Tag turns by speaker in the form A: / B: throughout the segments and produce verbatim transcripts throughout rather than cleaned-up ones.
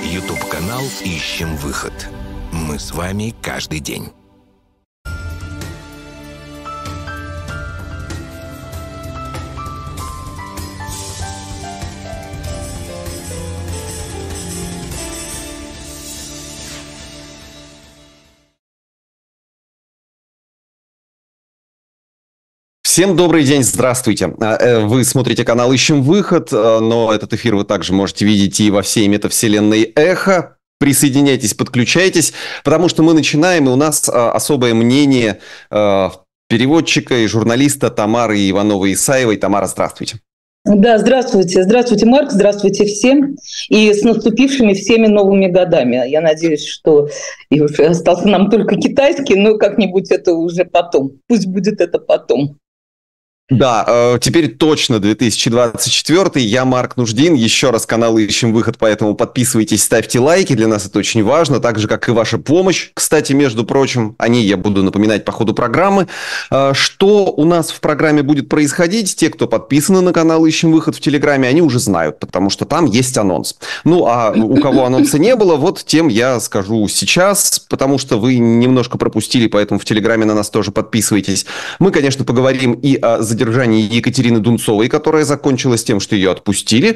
A: Ютуб-канал «Ищем выход». Мы с вами каждый день.
B: Всем добрый день, здравствуйте. Вы смотрите канал «Ищем выход», но этот эфир вы также можете видеть и во всей метавселенной «Эхо». Присоединяйтесь, подключайтесь, потому что мы начинаем, и у нас особое мнение переводчика и журналиста Тамары Ивановой-Исаевой. Тамара, здравствуйте.
C: Да, здравствуйте. Здравствуйте, Марк. Здравствуйте всем. И с наступившими всеми новыми годами. Я надеюсь, что и уже остался нам только китайский, но как-нибудь это уже потом. Пусть будет это потом.
B: Да, теперь точно две тысячи двадцать четвёртый. Я Марк Нуждин. Еще раз канал «Ищем выход», поэтому подписывайтесь, ставьте лайки. Для нас это очень важно, так же, как и ваша помощь. Кстати, между прочим, о ней я буду напоминать по ходу программы. Что у нас в программе будет происходить? Те, кто подписаны на канал «Ищем выход» в Телеграме, они уже знают, потому что там есть анонс. Ну, а у кого анонса не было, вот тем я скажу сейчас, потому что вы немножко пропустили, поэтому в Телеграме на нас тоже подписывайтесь. Мы, конечно, поговорим и о задержании Екатерины Дунцовой, которая закончилась тем, что ее отпустили.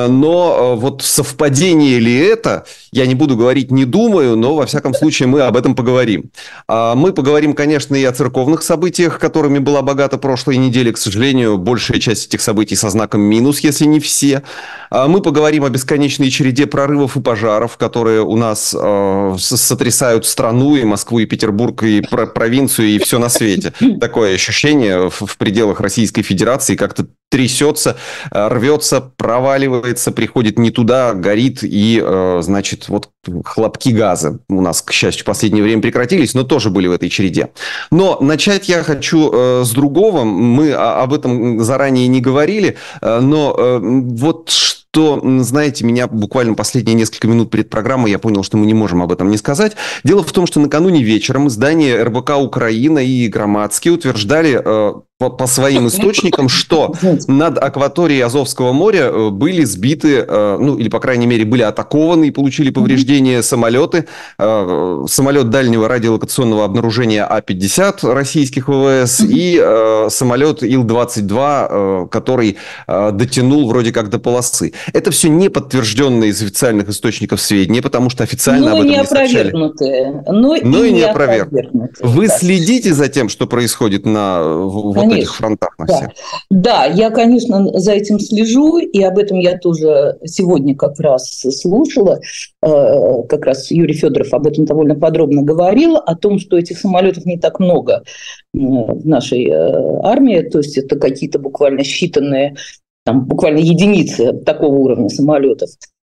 B: Но вот совпадение ли это, я не буду говорить, не думаю, но во всяком случае мы об этом поговорим. Мы поговорим, конечно, и о церковных событиях, которыми была богата прошлой неделя. К сожалению, большая часть этих событий со знаком минус, если не все. Мы поговорим о бесконечной череде прорывов и пожаров, которые у нас сотрясают страну, и Москву, и Петербург, и провинцию, и все на свете. Такое ощущение в пределах Российской Федерации как-то трясется, рвется, проваливается, приходит не туда, горит, и, значит, вот хлопки газа у нас, к счастью, в последнее время прекратились, но тоже были в этой череде. Но начать я хочу с другого. Мы об этом заранее не говорили, но вот что, знаете, меня буквально последние несколько минут перед программой я понял, что мы не можем об этом не сказать. Дело в том, что накануне вечером издания эр бэ ка «Украина» и Громадский утверждали по, по своим источникам, что над акваторией Азовского моря были сбиты, ну, или, по крайней мере, были атакованы и получили повреждения самолеты. Самолет дальнего радиолокационного обнаружения А пятьдесят российских вэ вэ эс и самолет Ил двадцать два, который дотянул вроде как до полосы. Это все не подтвержденные из официальных источников сведения, потому что официально
C: но
B: об этом
C: не
B: не сообщали.
C: Но,
B: но
C: и
B: и не
C: не
B: опровергнутые. Вы да. следите за тем, что происходит на вот конечно. этих фронтах? На
C: да.
B: всех?
C: Да, я, конечно, за этим слежу, и об этом я тоже сегодня как раз слушала. Как раз Юрий Федоров об этом довольно подробно говорил, о том, что этих самолетов не так много в нашей армии, то есть это какие-то буквально считанные, там, буквально единицы такого уровня самолетов.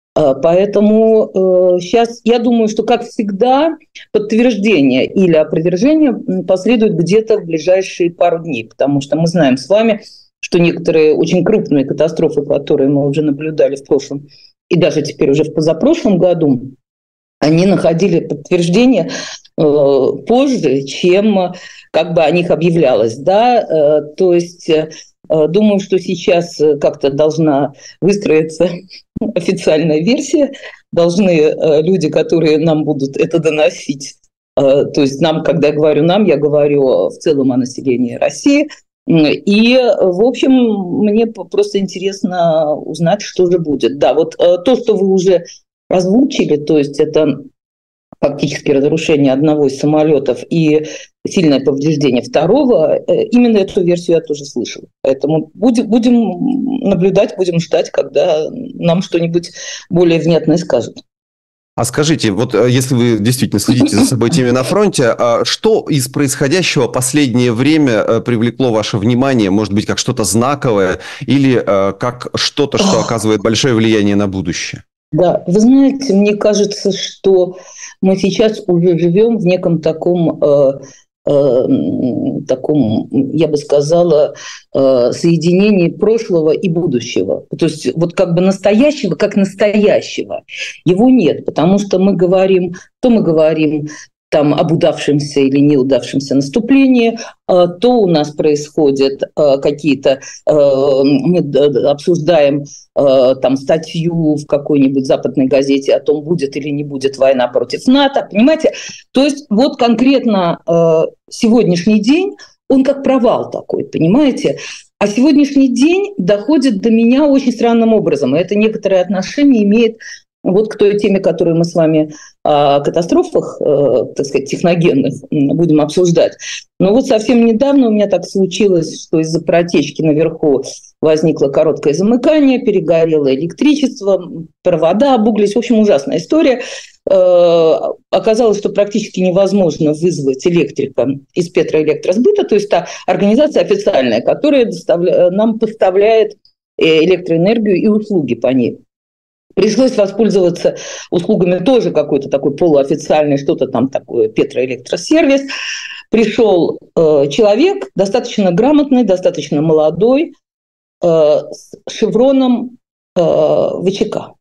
C: Поэтому э, сейчас я думаю, что, как всегда, подтверждение или опровержение последует где-то в ближайшие пару дней, потому что мы знаем с вами, что некоторые очень крупные катастрофы, которые мы уже наблюдали в прошлом и даже теперь уже в позапрошлом году, они находили подтверждение э, позже, чем как бы о них объявлялось. Да? Э, то есть э, думаю, что сейчас как-то должна выстроиться официальная версия, должны э, люди, которые нам будут это доносить, э, то есть нам, когда я говорю нам, я говорю в целом о населении России, и, в общем, мне просто интересно узнать, что же будет. Да, вот э, то, что вы уже озвучили, то есть это фактически разрушение одного из самолетов и сильное повреждение второго, именно эту версию я тоже слышала. Поэтому будем, будем наблюдать, будем ждать, когда нам что-нибудь более внятное скажут.
B: А скажите, вот если вы действительно следите за событиями на фронте, что из происходящего последнее время привлекло ваше внимание? Может быть, как что-то знаковое или как что-то, что оказывает большое влияние на будущее?
C: Да, вы знаете, мне кажется, что мы сейчас уже живем в неком таком, э, э, таком, я бы сказала, э, соединении прошлого и будущего. То есть вот как бы настоящего, как настоящего, его нет, потому что мы говорим, то мы говорим там об удавшемся или неудавшемся наступлении, то у нас происходят какие-то, мы обсуждаем там статью в какой-нибудь западной газете о том, будет или не будет война против НАТО, понимаете? То есть вот конкретно сегодняшний день, он как провал такой, понимаете? А сегодняшний день доходит до меня очень странным образом, и это некоторое отношение имеет вот к той теме, которую мы с вами о катастрофах, так сказать, техногенных будем обсуждать. Но вот совсем недавно у меня так случилось, что из-за протечки наверху возникло короткое замыкание, перегорело электричество, провода обуглились. В общем, ужасная история. Оказалось, что практически невозможно вызвать электрика из Петроэлектросбыта, то есть та организация официальная, которая доставля... нам поставляет электроэнергию и услуги по ней. Пришлось воспользоваться услугами тоже какой-то такой полуофициальной, что-то там такое, Петроэлектросервис. Пришел э, человек, достаточно грамотный, достаточно молодой, э, с шевроном э, ВЧК.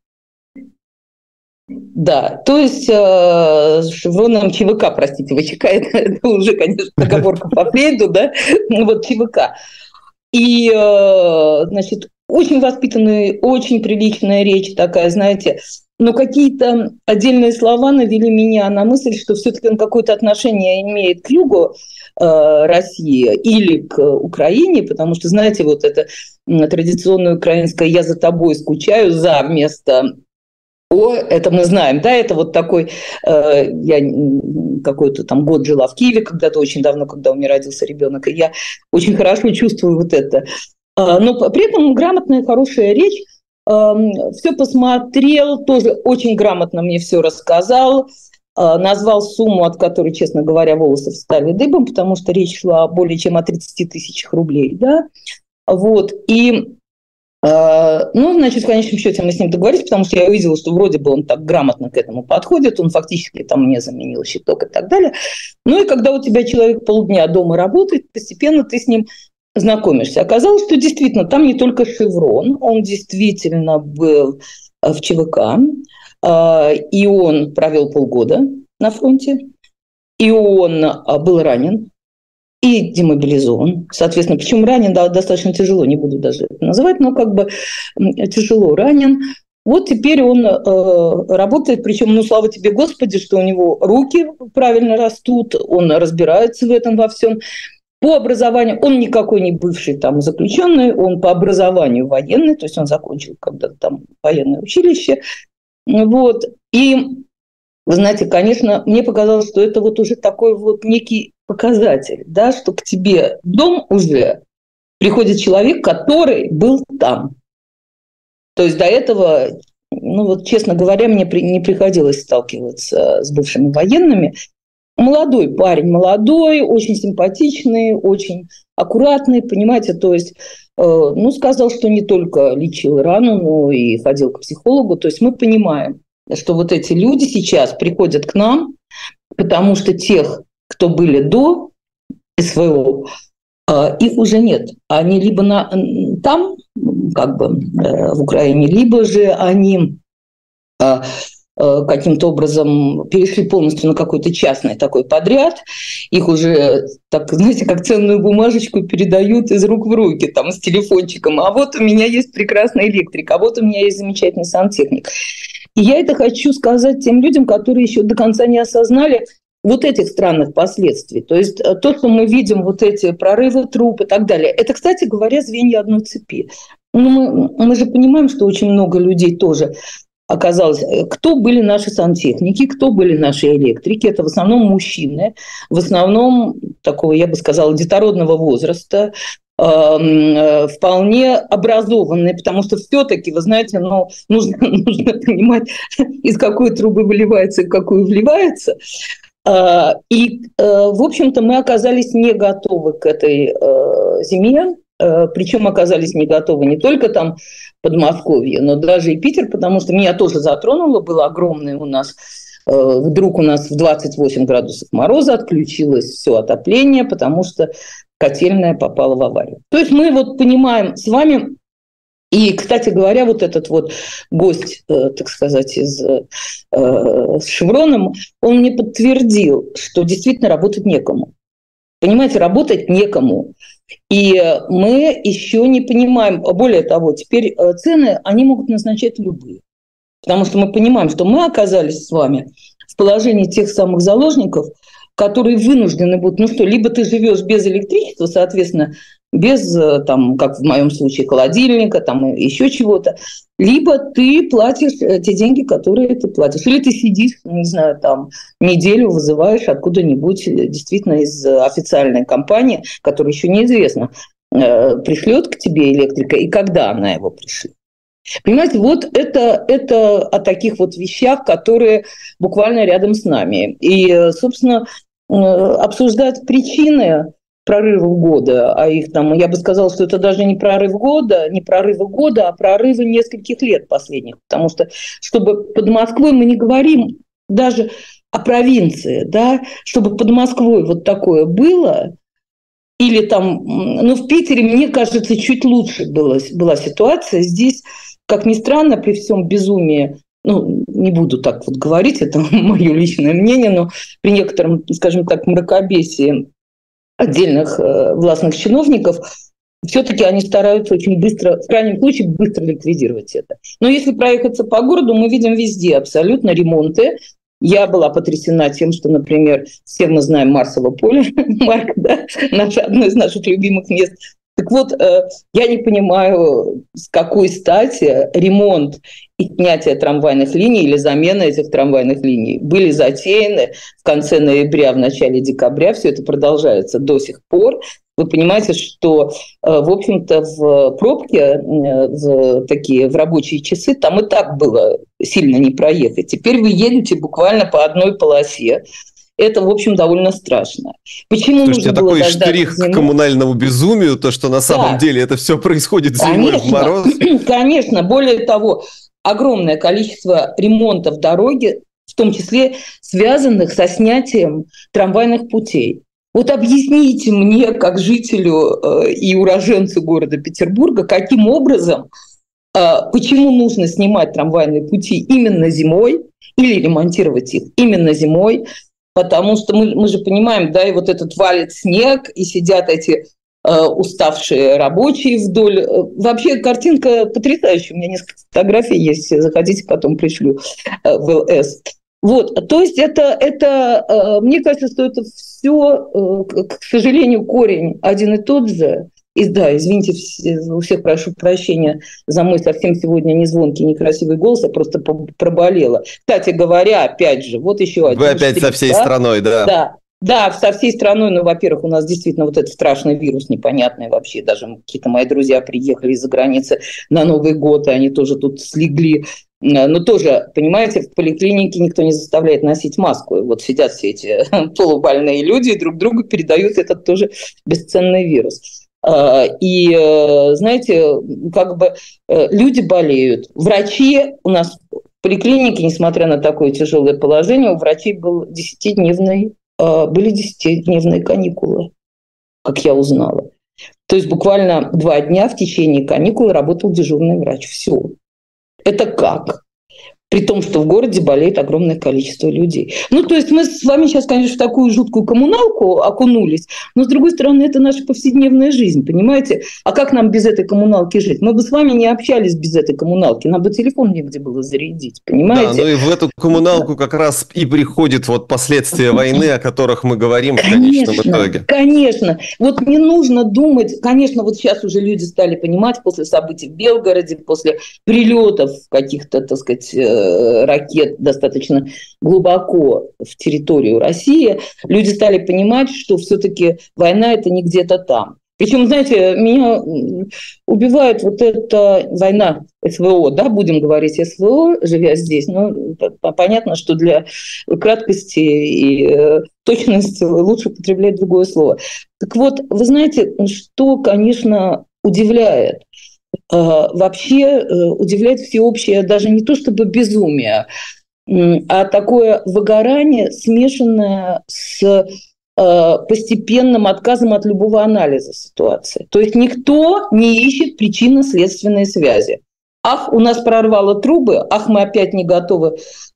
C: Да, то есть э, с шевроном ЧВК, простите, ВЧК, это, это уже, конечно, договорка по Фрейду, да, вот ЧВК. И, э, значит, очень воспитанная, очень приличная речь такая, знаете, но какие-то отдельные слова навели меня на мысль, что все-таки он какое-то отношение имеет к югу э, России или к Украине, потому что, знаете, вот это традиционное украинское «я за тобой скучаю» за вместо «о», это мы знаем, да, это вот такой, э, я какой-то там год жила в Киеве когда-то, очень давно, когда у меня родился ребенок, и я очень хорошо чувствую вот это. Но при этом грамотная, хорошая речь, все посмотрел, тоже очень грамотно мне все рассказал, назвал сумму, от которой, честно говоря, волосы встали дыбом, потому что речь шла более чем о тридцати тысячах рублей, да, вот, и, ну, значит, в конечном счете мы с ним договорились, потому что я увидела, что вроде бы он так грамотно к этому подходит, он фактически там мне заменил щиток и так далее, ну, и когда у тебя человек полдня дома работает, постепенно ты с ним знакомишься. Оказалось, что действительно там не только шеврон, он действительно был в ЧВК, и он провел полгода на фронте, и он был ранен, и демобилизован. Соответственно, причем ранен да, достаточно тяжело, не буду даже это называть, но как бы тяжело ранен. Вот теперь он э, работает, причем, ну, слава тебе, Господи, что у него руки правильно растут, он разбирается в этом во всем. По образованию, он никакой не бывший там заключенный, он по образованию военный, то есть он закончил когда-то там военное училище. Вот. И, вы знаете, конечно, мне показалось, что это вот уже такой вот некий показатель, да, что к тебе в дом уже приходит человек, который был там. То есть до этого, ну вот, честно говоря, мне не приходилось сталкиваться с бывшими военными. Молодой парень, молодой, очень симпатичный, очень аккуратный, понимаете, то есть, э, ну, сказал, что не только лечил рану, но и ходил к психологу, то есть мы понимаем, что вот эти люди сейчас приходят к нам, потому что тех, кто были до СВО, э, их уже нет, они либо на, там, как бы, э, в Украине, либо же они... Э, каким-то образом перешли полностью на какой-то частный такой подряд, их уже, так, знаете, как ценную бумажечку передают из рук в руки, там, с телефончиком, а вот у меня есть прекрасный электрик, а вот у меня есть замечательный сантехник. И я это хочу сказать тем людям, которые еще до конца не осознали вот этих странных последствий. То есть то, что мы видим, вот эти прорывы труб и так далее, это, кстати говоря, звенья одной цепи. Но мы, мы же понимаем, что очень много людей тоже оказалось, кто были наши сантехники, кто были наши электрики. Это в основном мужчины, в основном такого, я бы сказала, детородного возраста, э, вполне образованные, потому что все-таки, вы знаете, ну, нужно, нужно понимать, из какой трубы выливается и в какую вливается. Э, и, э, в общем-то, мы оказались не готовы к этой э, зиме. Причем оказались не готовы не только там Подмосковье, но даже и Питер, потому что меня тоже затронуло, было огромное у нас, вдруг у нас в двадцать восемь градусов мороза отключилось все отопление, потому что котельная попала в аварию. То есть мы вот понимаем с вами, И, кстати говоря, вот этот вот гость, э, так сказать, из, э, с «Шевроном», он мне подтвердил, что действительно работать некому. Понимаете, работать некому. И мы еще не понимаем, более того, теперь цены, они могут назначать любые. Потому что мы понимаем, что мы оказались с вами в положении тех самых заложников, которые вынуждены будут, ну что, либо ты живешь без электричества, соответственно, без, там, как в моем случае, холодильника, там, еще чего-то, либо ты платишь те деньги, которые ты платишь. Или ты сидишь, не знаю, там, неделю вызываешь откуда-нибудь, действительно, из официальной компании, которая еще неизвестно, пришлет к тебе электрика и когда она его пришлет. Понимаете, вот это, это о таких вот вещах, которые буквально рядом с нами. И, собственно, обсуждать причины прорывов года, а их там, я бы сказала, что это даже не прорыв года, не прорывы года, а прорывы нескольких лет последних. Потому что, чтобы под Москвой мы не говорим даже о провинции, да, чтобы под Москвой вот такое было, или там, ну, в Питере, мне кажется, чуть лучше была, была ситуация. Здесь, как ни странно, при всем безумии, ну, не буду так вот говорить, это мое личное мнение, но при некотором, скажем так, мракобесии отдельных э, властных чиновников, все-таки они стараются очень быстро, в крайнем случае, быстро ликвидировать это. Но если проехаться по городу, мы видим везде абсолютно ремонты. Я была потрясена тем, что, например, все мы знаем Марсово поле, Марк, да, наш, одно из наших любимых мест. Так вот, э, я не понимаю, с какой стати ремонт и снятие трамвайных линий или замена этих трамвайных линий были затеяны в конце ноября, в начале декабря. Все это продолжается до сих пор. Вы понимаете, что, в общем-то, в пробке, в такие в рабочие часы, там и так было сильно не проехать. Теперь вы едете буквально по одной полосе. Это, в общем, довольно страшно. Почему
B: Слушайте,
C: нужно
B: такой
C: было дождаться
B: штрих
C: зимы?
B: к коммунальному безумию, то, что на самом
C: Да.
B: деле это все происходит зимой в мороз.
C: Конечно. Более того, огромное количество ремонтов дороги, в том числе связанных со снятием трамвайных путей. Вот объясните мне, как жителю э, и уроженцу города Петербурга, каким образом, э, почему нужно снимать трамвайные пути именно зимой или ремонтировать их именно зимой, потому что мы, мы же понимаем, да, и вот этот валит снег, и сидят эти э, уставшие рабочие вдоль. Вообще картинка потрясающая, у меня несколько фотографий есть, заходите, потом пришлю э, в ЛС. Вот, то есть это, это, мне кажется, что это все, к сожалению, корень один и тот же. И да, извините, у всех прошу прощения за мой совсем сегодня не звонкий, некрасивый голос, я просто проболела. Кстати говоря, опять же, вот еще один.
B: Вы опять штрих, со всей да? страной, да?
C: Да. Да, со всей страной, ну, во-первых, у нас действительно вот этот страшный вирус непонятный вообще. Даже какие-то мои друзья приехали из-за границы на Новый год, и они тоже тут слегли. Но тоже, понимаете, в поликлинике никто не заставляет носить маску. И вот сидят все эти полубольные люди и друг другу передают этот тоже бесценный вирус. И, знаете, как бы люди болеют. Врачи у нас в поликлинике, несмотря на такое тяжелое положение, у врачей был десятидневный, были десятидневные каникулы, как я узнала. То есть буквально два дня в течение каникул работал дежурный врач. Все. Это как? При том, что в городе болеет огромное количество людей. Ну, то есть мы с вами сейчас, конечно, в такую жуткую коммуналку окунулись, но, с другой стороны, это наша повседневная жизнь, понимаете? А как нам без этой коммуналки жить? Мы бы с вами не общались без этой коммуналки, нам бы телефон негде было зарядить, понимаете?
B: Да, ну и в эту коммуналку как раз и приходят вот последствия войны, о которых мы говорим в конечном итоге.
C: Конечно. Вот не нужно думать, конечно, вот сейчас уже люди стали понимать после событий в Белгороде, после прилетов каких-то, так сказать, ракет достаточно глубоко в территорию России, люди стали понимать, что все-таки война – это не где-то там. Причем, знаете, меня убивает вот эта война СВО, да, будем говорить СВО, живя здесь, но понятно, что для краткости и точности лучше употреблять другое слово. Так вот, вы знаете, что, конечно, удивляет? Вообще удивляет всеобщее даже не то чтобы безумие, а такое выгорание, смешанное с постепенным отказом от любого анализа ситуации. То есть никто не ищет причинно-следственные связи. Ах, у нас прорвало трубы, ах, мы опять не готовы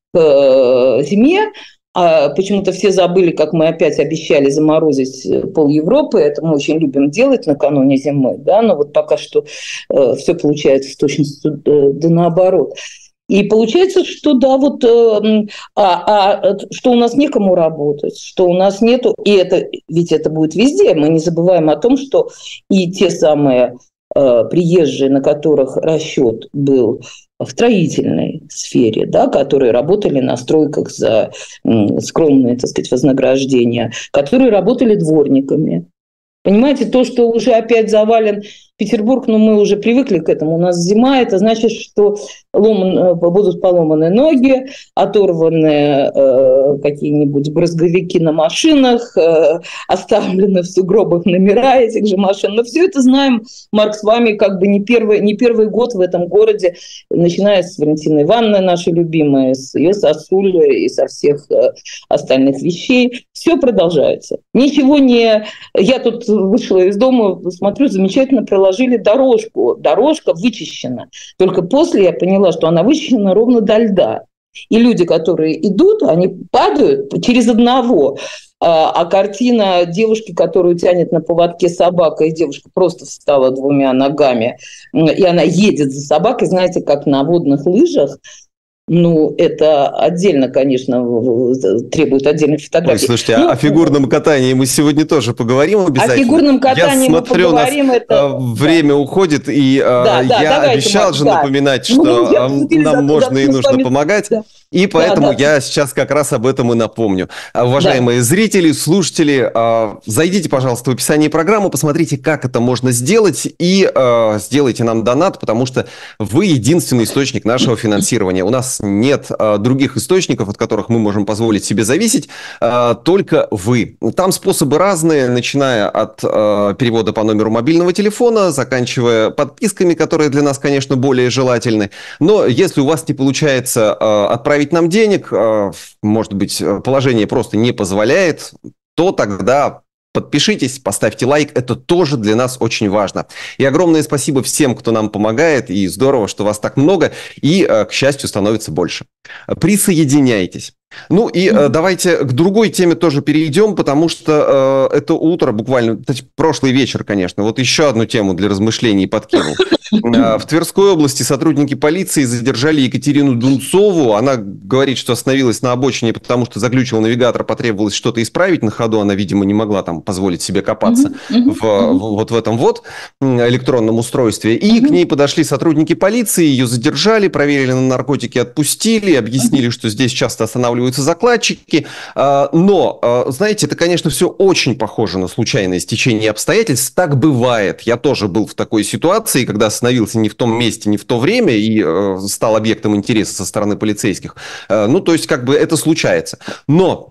C: к зиме, а почему-то все забыли, как мы опять обещали заморозить пол Европы. Это мы очень любим делать накануне зимы, да, но вот пока что э, все получается с точностью э, да наоборот. И получается, что да, вот, э, а, а, что у нас некому работать, что у нас нету, и это, ведь это будет везде. Мы не забываем о том, что и те самые э, приезжие, на которых расчет был в строительной сфере, да, которые работали на стройках за скромные, так сказать, вознаграждения, которые работали дворниками. Понимаете, то, что уже опять завален Петербург, но мы уже привыкли к этому. У нас зима, это значит, что ломан, будут поломаны ноги, оторваны э, какие-нибудь брызговики на машинах, э, оставлены в сугробах номера этих же машин. Но все это знаем, Марк, с вами как бы не первый, не первый год в этом городе, начиная с Валентины Ивановны, нашей любимой, с ее сосули и со всех э, остальных вещей. Все продолжается. Ничего не... Я тут вышла из дома, смотрю, замечательно проложили дорожку. Дорожка вычищена. Только после я поняла, что она вычищена ровно до льда. И люди, которые идут, они падают через одного. А картина девушки, которую тянет на поводке собака, и девушка просто встала двумя ногами, и она едет за собакой, знаете, как на водных лыжах. Ну, это отдельно, конечно, требует отдельной фотографии.
B: Ой, слушайте,
C: ну,
B: о фигурном катании мы сегодня тоже поговорим обязательно.
C: О фигурном катании
B: я
C: мы
B: смотрю,
C: поговорим.
B: У нас
C: это...
B: время да. уходит, и да, я да, обещал же да. напоминать, что ну, нам за, можно за, и нужно вами... помогать. Да. И поэтому да, да. я сейчас как раз об этом и напомню. Уважаемые да. зрители, слушатели, зайдите, пожалуйста, в описание программы, посмотрите, как это можно сделать, и сделайте нам донат, потому что вы единственный источник нашего финансирования. У нас нет других источников, от которых мы можем позволить себе зависеть, только вы. Там способы разные, начиная от перевода по номеру мобильного телефона, заканчивая подписками, которые для нас, конечно, более желательны. Но если у вас не получается отправить нам денег, может быть, положение просто не позволяет, то тогда подпишитесь, поставьте лайк, это тоже для нас очень важно. И огромное спасибо всем, кто нам помогает, и здорово, что вас так много, и, к счастью, становится больше. Присоединяйтесь. Ну и mm-hmm. давайте к другой теме тоже перейдем, потому что э, это утро, буквально, прошлый вечер, конечно, вот еще одну тему для размышлений подкинул. В Тверской области сотрудники полиции задержали Екатерину Дунцову. Она говорит, что остановилась на обочине, потому что заглючил навигатор, потребовалось что-то исправить на ходу. Она, видимо, не могла там позволить себе копаться mm-hmm. в, в, вот в этом вот электронном устройстве. И mm-hmm. к ней подошли сотрудники полиции, ее задержали, проверили на наркотики, отпустили, объяснили, mm-hmm. что здесь часто останавливаются закладчики. Но, знаете, это, конечно, все очень похоже на случайное стечение обстоятельств. Так бывает. Я тоже был в такой ситуации, когда остановился не в том месте, не в то время и стал объектом интереса со стороны полицейских. Ну, то есть, как бы это случается. Но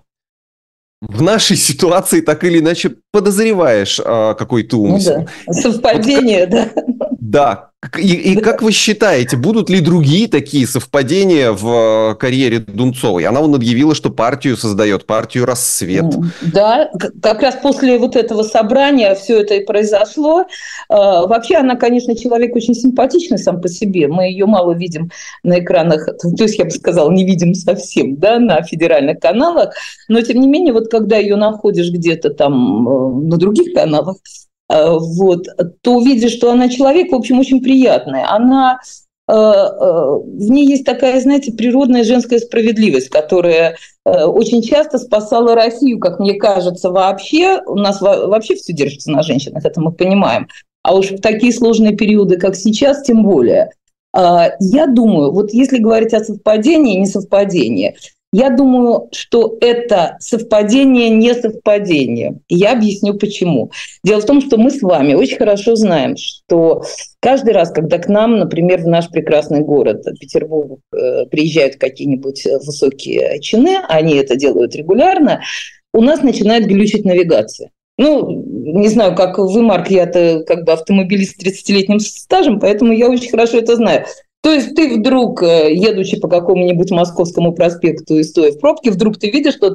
B: в нашей ситуации так или иначе подозреваешь какой-то умысел.
C: Ну, да. Совпадение, вот, да.
B: Да. И, и как вы считаете, будут ли другие такие совпадения в карьере Дунцовой? Она вон объявила, что партию создает, партию «Рассвет».
C: Да, как раз после вот этого собрания все это и произошло. Вообще она, конечно, человек очень симпатичный сам по себе. Мы ее мало видим на экранах, то есть я бы сказала, не видим совсем, да, на федеральных каналах. Но тем не менее, вот когда ее находишь где-то там на других каналах, вот, то увидишь, что она человек, в общем, очень приятный. Она, э, э, в ней есть такая, знаете, природная женская справедливость, которая э, очень часто спасала Россию, как мне кажется, вообще. У нас во- вообще все держится на женщинах, это мы понимаем. А уж в такие сложные периоды, как сейчас, тем более. Э, я думаю, вот если говорить о совпадении и несовпадении, я думаю, что это совпадение не совпадение. И я объясню, почему. Дело в том, что мы с вами очень хорошо знаем, что каждый раз, когда к нам, например, в наш прекрасный город Петербург приезжают какие-нибудь высокие чины, они это делают регулярно, у нас начинает глючить навигация. Ну, не знаю, как вы, Марк, я-то как бы автомобилист с тридцатилетним стажем, поэтому я очень хорошо это знаю. То есть ты вдруг, едучи по какому-нибудь Московскому проспекту и стоя в пробке, вдруг ты видишь, что ты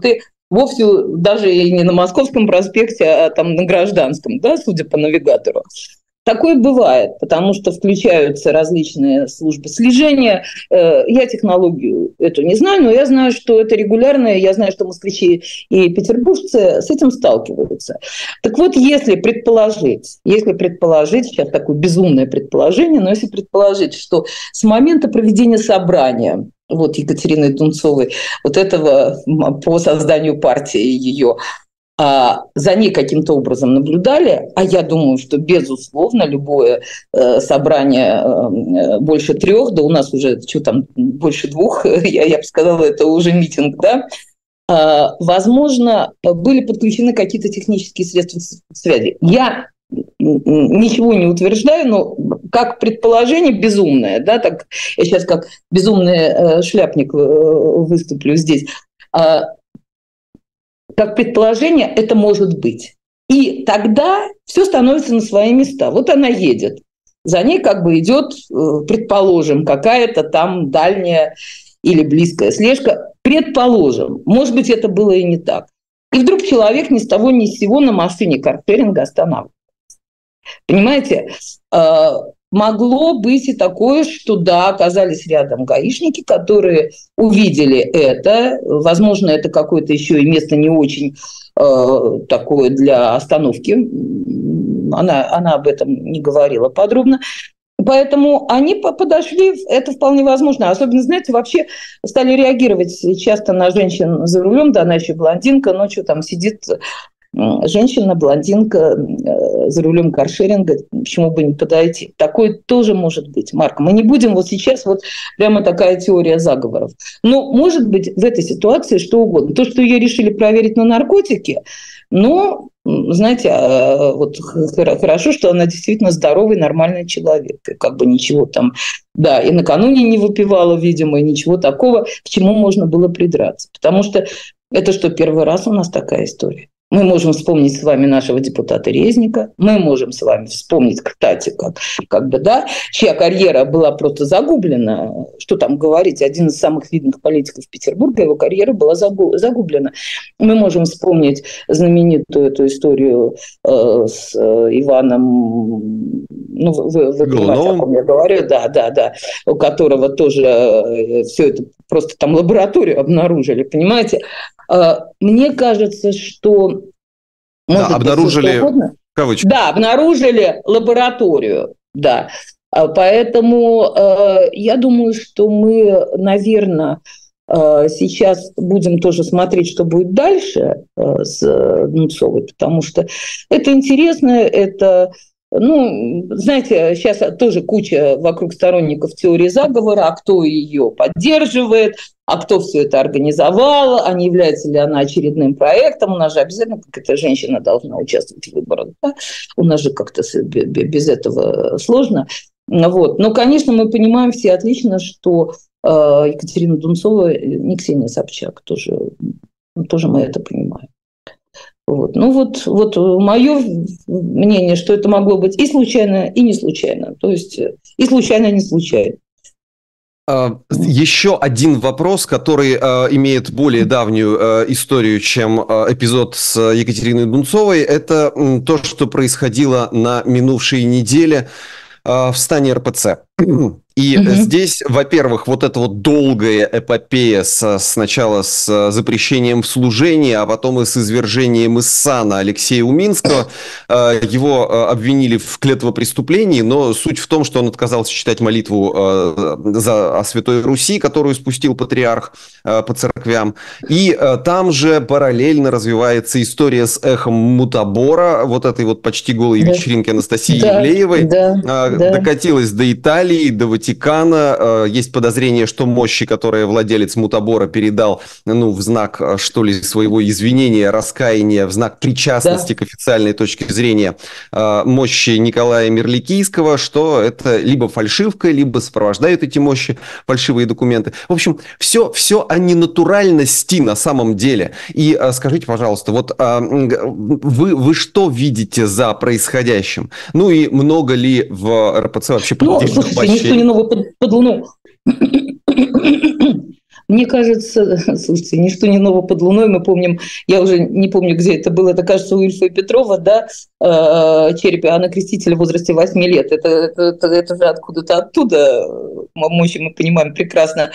C: вовсе даже и не на Московском проспекте, а там на Гражданском, да, судя по навигатору. Такое бывает, потому что включаются различные службы слежения. Я технологию эту не знаю, но я знаю, что это регулярно. Я знаю, что москвичи и петербуржцы с этим сталкиваются. Так вот, если предположить, если предположить, сейчас такое безумное предположение, но если предположить, что с момента проведения собрания вот Екатерины Дунцовой, вот этого по созданию партии ее, а за ней каким-то образом наблюдали, а я думаю, что, безусловно, любое э, собрание э, больше трех, да у нас уже, что там, больше двух, я, я бы сказала, это уже митинг, да, э, возможно, были подключены какие-то технические средства связи. Я ничего не утверждаю, но как предположение безумное, да, так я сейчас как безумный э, шляпник э, выступлю здесь, э, как предположение, это может быть. И тогда все становится на свои места. Вот она едет. За ней как бы идет, предположим, какая-то там дальняя или близкая слежка. Предположим. Может быть, это было и не так. И вдруг человек ни с того ни с сего на машине каршеринга останавливается. Понимаете? Могло быть и такое, что да, оказались рядом гаишники, которые увидели это. Возможно, это какое-то еще и место не очень э, такое для остановки. Она, она об этом не говорила подробно. Поэтому они подошли, это вполне возможно. Особенно, знаете, вообще стали реагировать часто на женщин за рулем, да, она еще блондинка, но что там сидит... Женщина, блондинка за рулем каршеринга, почему бы не подойти? Такое тоже может быть, Марк. Мы не будем вот сейчас вот прямо такая теория заговоров. Но может быть в этой ситуации что угодно. То, что ее решили проверить на наркотики, но, знаете, вот хорошо, что она действительно здоровый, нормальный человек. И как бы ничего там, да, и накануне не выпивала, видимо, и ничего такого, к чему можно было придраться. Потому что это что, первый раз у нас такая история? Мы можем вспомнить с вами нашего депутата Резника, мы можем с вами вспомнить, кстати, как, как бы, да, чья карьера была просто загублена. Что там говорить, один из самых видных политиков Петербурга, его карьера была загублена. Мы можем вспомнить знаменитую эту историю э, с э, Иваном, ну, вы, вы понимаете, о ком я говорю, да, да, да, у которого тоже э, все это просто там лабораторию обнаружили, понимаете. Мне кажется, что...
B: Да, обнаружили... Кавычки.
C: Да, обнаружили лабораторию, да. Поэтому э, я думаю, что мы, наверное, э, сейчас будем тоже смотреть, что будет дальше э, с Дунцовой, потому что это интересно, это... Ну, знаете, сейчас тоже куча вокруг сторонников теории заговора, а кто ее поддерживает, а кто все это организовал, а не является ли она очередным проектом. У нас же обязательно какая-то женщина должна участвовать в выборах. Да? У нас же как-то без этого сложно. Вот. Но, конечно, мы понимаем все отлично, что Екатерина Дунцова не Ксения Собчак. Тоже, тоже мы это понимаем. Вот. Ну вот, вот мое мнение, что это могло быть и случайно, и не случайно. То есть и случайно, и не случайно.
B: Еще один вопрос, который э, имеет более давнюю э, историю, чем э, эпизод с Екатериной Дунцовой. Это э, то, что происходило на минувшей неделе э, в стане эр пэ цэ. И угу. здесь, во-первых, вот эта вот долгая эпопея с, сначала с запрещением в служении, а потом и с извержением из сана Алексея Уминского. Его обвинили в клетвопреступлении, но суть в том, что он отказался читать молитву за, о Святой Руси, которую спустил патриарх по церквям. И там же параллельно развивается история с эхом Мутабора, вот этой вот почти голой да. вечеринки Анастасии да, Ивлеевой. Да, докатилась да. до Италии, до Ватикана. Есть подозрение, что мощи, которые владелец Мутабора передал, ну, в знак, что ли, своего извинения, раскаяния, в знак причастности да. к официальной точке зрения мощи Николая Мерликийского, что это либо фальшивка, либо сопровождают эти мощи фальшивые документы. В общем, все, все о ненатуральности на самом деле. И скажите, пожалуйста, вот вы, вы что видите за происходящим? Ну и много ли в эр пэ цэ вообще
C: поддерживает? Ну, слушайте, никто не новый под, под луну. Мне кажется, слушайте, ничто не ново под луной. Мы помним, я уже не помню, где это было, это, кажется, у Ильфа и Петрова, да, череп Иоанна Крестителя в возрасте восьми лет. Это, это, это, это же откуда-то оттуда, мы, мы понимаем прекрасно.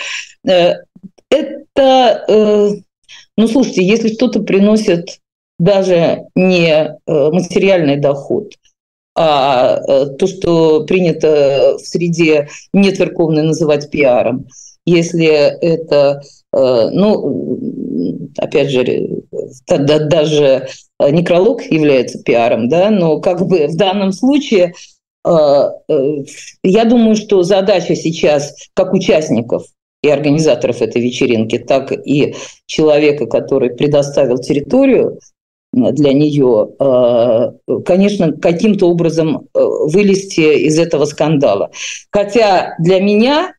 C: Это, ну, слушайте, если что-то приносит даже не материальный доход, а то, что принято в среде нецерковной называть пиаром, если это, ну, опять же, даже некролог является пиаром, да, но как бы в данном случае я думаю, что задача сейчас как участников и организаторов этой вечеринки, так и человека, который предоставил территорию для нее, конечно, каким-то образом вылезти из этого скандала. Хотя для меня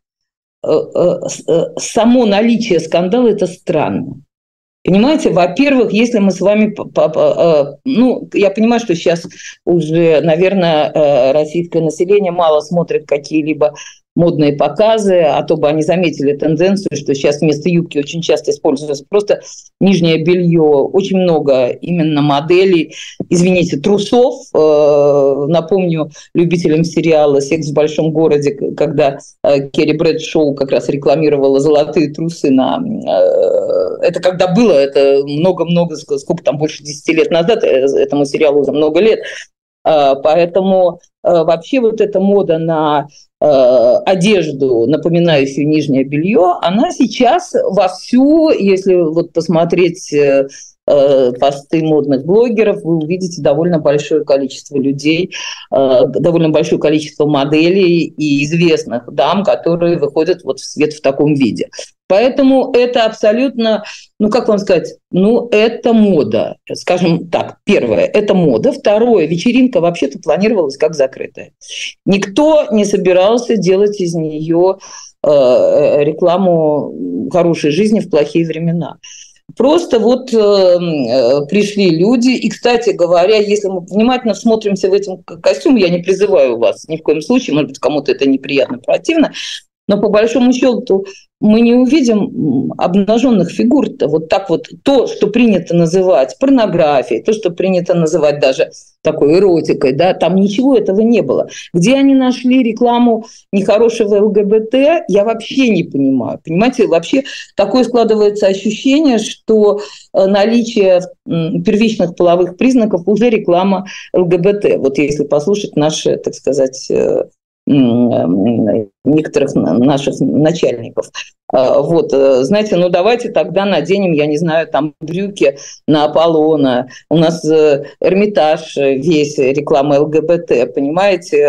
C: само наличие скандала – это странно. Понимаете, во-первых, если мы с вами… Ну, я понимаю, что сейчас уже, наверное, российское население мало смотрит какие-либо модные показы, а то бы они заметили тенденцию, что сейчас вместо юбки очень часто используется просто нижнее белье. Очень много именно моделей, извините, трусов. Напомню любителям сериала «Секс в большом городе», когда Керри Брэдшоу как раз рекламировала золотые трусы на… Это когда было, это много-много, сколько там, больше десяти лет назад, этому сериалу уже много лет. Поэтому вообще вот эта мода на одежду, напоминающую нижнее белье, она сейчас вовсю, если вот посмотреть посты модных блогеров, вы увидите довольно большое количество людей, довольно большое количество моделей и известных дам, которые выходят вот в свет в таком виде. Поэтому это абсолютно, ну как вам сказать, ну это мода, скажем так, первое, это мода, второе, вечеринка вообще-то планировалась как закрытая. Никто не собирался делать из нее э, рекламу хорошей жизни в плохие времена. Просто вот э, пришли люди, и, кстати говоря, если мы внимательно всмотримся в этом костюм, я не призываю вас ни в коем случае, может быть, кому-то это неприятно, противно, но по большому счету мы не увидим обнаженных фигур-то. Вот так вот то, что принято называть порнографией, то, что принято называть даже такой эротикой, да, там ничего этого не было. Где они нашли рекламу нехорошего ЛГБТ, я вообще не понимаю. Понимаете, вообще такое складывается ощущение, что наличие первичных половых признаков уже реклама ЛГБТ. Вот если послушать наши, так сказать, некоторых наших начальников. Вот, знаете, ну давайте тогда наденем, я не знаю, там брюки на Аполлона. У нас Эрмитаж весь реклама ЛГБТ, понимаете?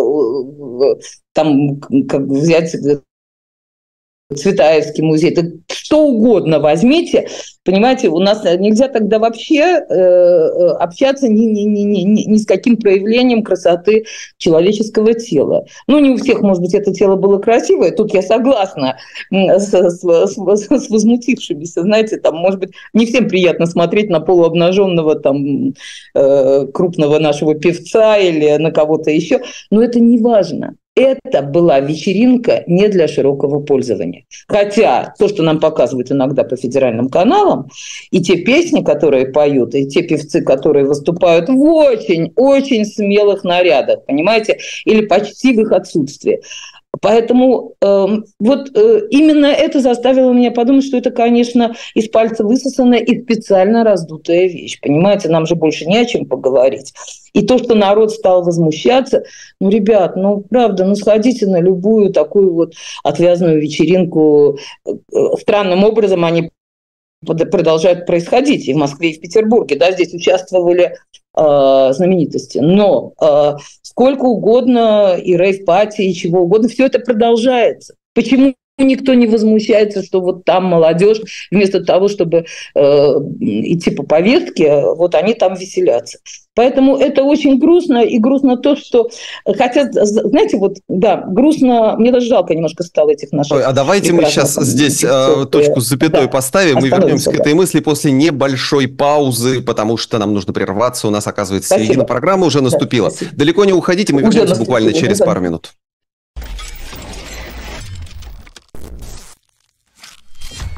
C: Там как взять Цветаевский музей, это что угодно возьмите, понимаете, у нас нельзя тогда вообще э, общаться ни, ни, ни, ни, ни с каким проявлением красоты человеческого тела. Ну, не у всех, может быть, это тело было красивое, тут я согласна с, с, с, с возмутившимися, знаете, там, может быть, не всем приятно смотреть на полуобнаженного там э, крупного нашего певца или на кого-то еще, но это не важно. Это была вечеринка не для широкого пользования. Хотя то, что нам показывают иногда по федеральным каналам, и те песни, которые поют, и те певцы, которые выступают в очень-очень смелых нарядах, понимаете, или почти в их отсутствии. Поэтому э, вот э, именно это заставило меня подумать, что это, конечно, из пальца высосанная и специально раздутая вещь. Понимаете, нам же больше не о чем поговорить. И то, что народ стал возмущаться, ну, ребят, ну, правда, ну, сходите на любую такую вот отвязную вечеринку. Странным образом они продолжают происходить и в Москве, и в Петербурге. Да, здесь участвовали э, знаменитости. Но э, сколько угодно и рейв-пати, и чего угодно, все это продолжается. Почему никто не возмущается, что вот там молодежь, вместо того, чтобы э, идти по повестке, вот они там веселятся. Поэтому это очень грустно, и грустно то, что хотя, знаете, вот, да, грустно, мне даже жалко немножко стало этих наших... Ой,
B: а давайте мы сейчас там, здесь э, точку с запятой да, поставим, мы вернемся да. к этой мысли после небольшой паузы, потому что нам нужно прерваться, у нас, оказывается, спасибо. Середина программы уже наступила. Да, далеко не уходите, мы вернемся уже буквально наступила, через пару минут.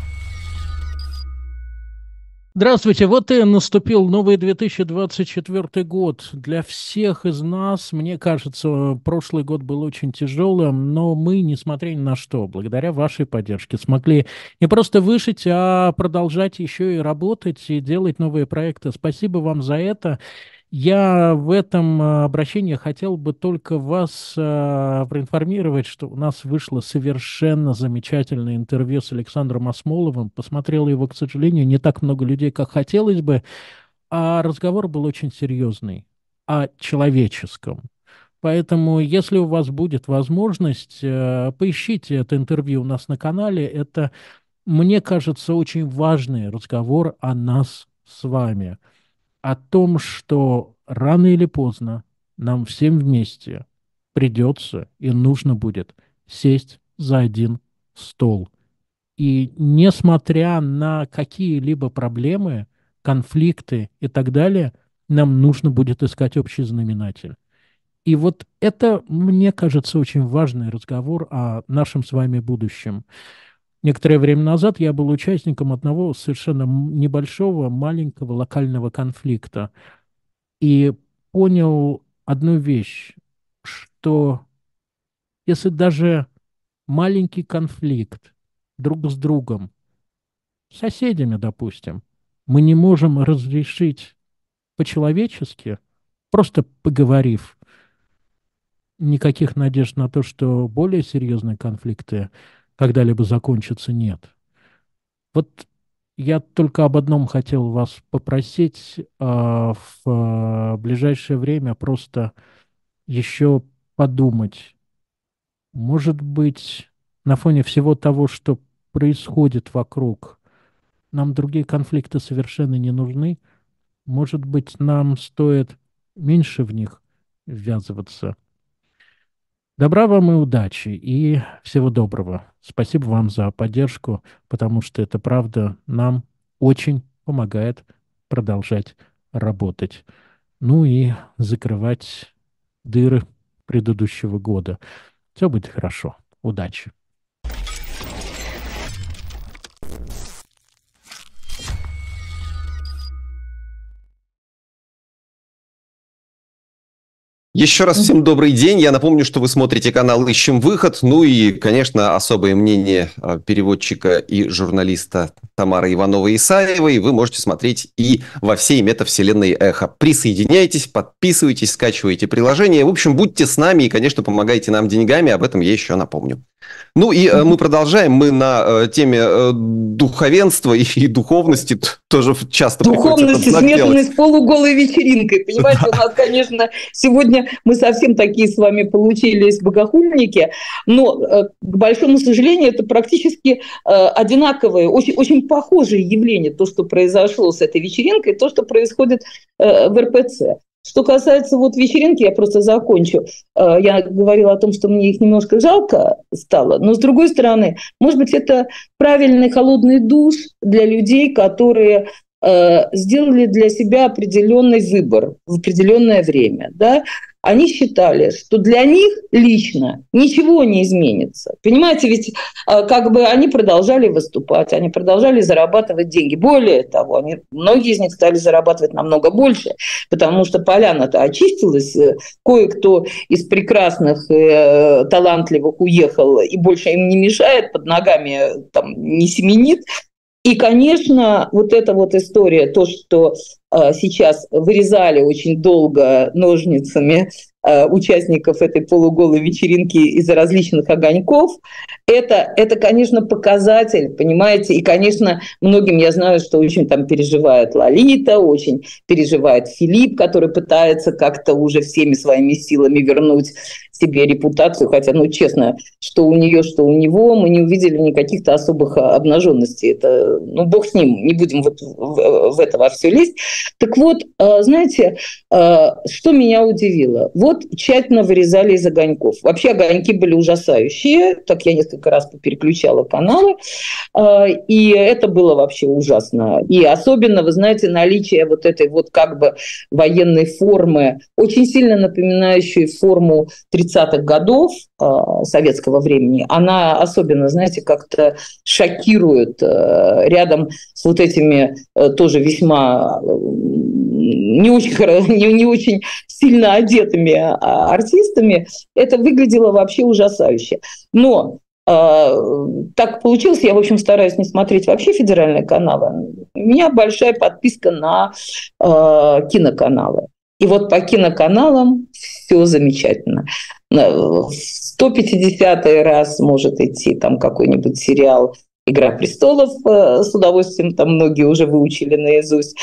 D: Здравствуйте. Вот и наступил новый две тысячи двадцать четвёртый год. Для всех из нас, мне кажется, прошлый год был очень тяжелым, но мы, несмотря ни на что, благодаря вашей поддержке, смогли не просто выжить, а продолжать еще и работать и делать новые проекты. Спасибо вам за это. Я в этом э, обращении хотел бы только вас э, проинформировать, что у нас вышло совершенно замечательное интервью с Александром Асмоловым. Посмотрел его, к сожалению, не так много людей, как хотелось бы, а разговор был очень серьезный, о человеческом. Поэтому, если у вас будет возможность, э, поищите это интервью у нас на канале. Это, мне кажется, очень важный разговор о нас с вами, о том, что рано или поздно нам всем вместе придется и нужно будет сесть за один стол. И несмотря на какие-либо проблемы, конфликты и так далее, нам нужно будет искать общий знаменатель. И вот это, мне кажется, очень важный разговор о нашем с вами будущем. Некоторое время назад я был участником одного совершенно небольшого, маленького локального конфликта и понял одну вещь, что если даже маленький конфликт друг с другом, с соседями, допустим, мы не можем разрешить по-человечески, просто поговорив, никаких надежд на то, что более серьезные конфликты когда-либо закончатся, нет. Вот я только об одном хотел вас попросить, а, в а, ближайшее время просто еще подумать. Может быть, на фоне всего того, что происходит вокруг, нам другие конфликты совершенно не нужны. Может быть, нам стоит меньше в них ввязываться. Добра вам и удачи, и всего доброго. Спасибо вам за поддержку, потому что это, правда, нам очень помогает продолжать работать. Ну и закрывать дыры предыдущего года. Все будет хорошо. Удачи.
B: Еще раз всем добрый день. Я напомню, что вы смотрите канал «Ищем выход». Ну и, конечно, особое мнение переводчика и журналиста Тамары Ивановой-Исаевой вы можете смотреть и во всей метавселенной «Эхо». Присоединяйтесь, подписывайтесь, скачивайте приложение. В общем, будьте с нами и, конечно, помогайте нам деньгами. Об этом я еще напомню. Ну и э, мы продолжаем. Мы на э, теме э, духовенства и, и духовности тоже часто
C: духовности, смешанной с полуголой вечеринкой. Понимаете, у нас, конечно, сегодня мы совсем такие с вами получились богохульники, но, э, к большому сожалению, это практически э, одинаковые, очень, очень похожие явления, то, что произошло с этой вечеринкой, то, что происходит э, в эр пэ цэ. Что касается вот вечеринки, я просто закончу. Я говорила о том, что мне их немножко жалко стало, но с другой стороны, может быть, это правильный холодный душ для людей, которые сделали для себя определенный выбор в определенное время, да? Они считали, что для них лично ничего не изменится. Понимаете, ведь как бы они продолжали выступать, они продолжали зарабатывать деньги. Более того, они, многие из них стали зарабатывать намного больше, потому что поляна-то очистилась, кое-кто из прекрасных, э, талантливых уехал и больше им не мешает, под ногами там, не семенит. И, конечно, вот эта вот история, то, что э, сейчас вырезали очень долго ножницами э, участников этой полуголой вечеринки из-за различных огоньков, это, это, конечно, показатель, понимаете, и, конечно, многим, я знаю, что очень там переживает Лолита, очень переживает Филипп, который пытается как-то уже всеми своими силами вернуть себе репутацию, хотя, ну, честно, что у нее, что у него, мы не увидели никаких-то особых обнаженностей. Это, ну, бог с ним, не будем вот в, в это во все лезть. Так вот, знаете, что меня удивило? Вот вот тщательно вырезали из огоньков. Вообще огоньки были ужасающие, так я несколько раз переключала каналы, и это было вообще ужасно. И особенно, вы знаете, наличие вот этой вот как бы военной формы, очень сильно напоминающей форму тридцатых годов советского времени, она особенно, знаете, как-то шокирует рядом с вот этими тоже весьма не очень, не, не очень сильно одетыми артистами. Это выглядело вообще ужасающе. Но э, так получилось, я, в общем, стараюсь не смотреть вообще федеральные каналы. У меня большая подписка на э, киноканалы. И вот по киноканалам все замечательно. В сто пятидесятый раз может идти там какой-нибудь сериал «Игра престолов», с удовольствием там многие уже выучили наизусть.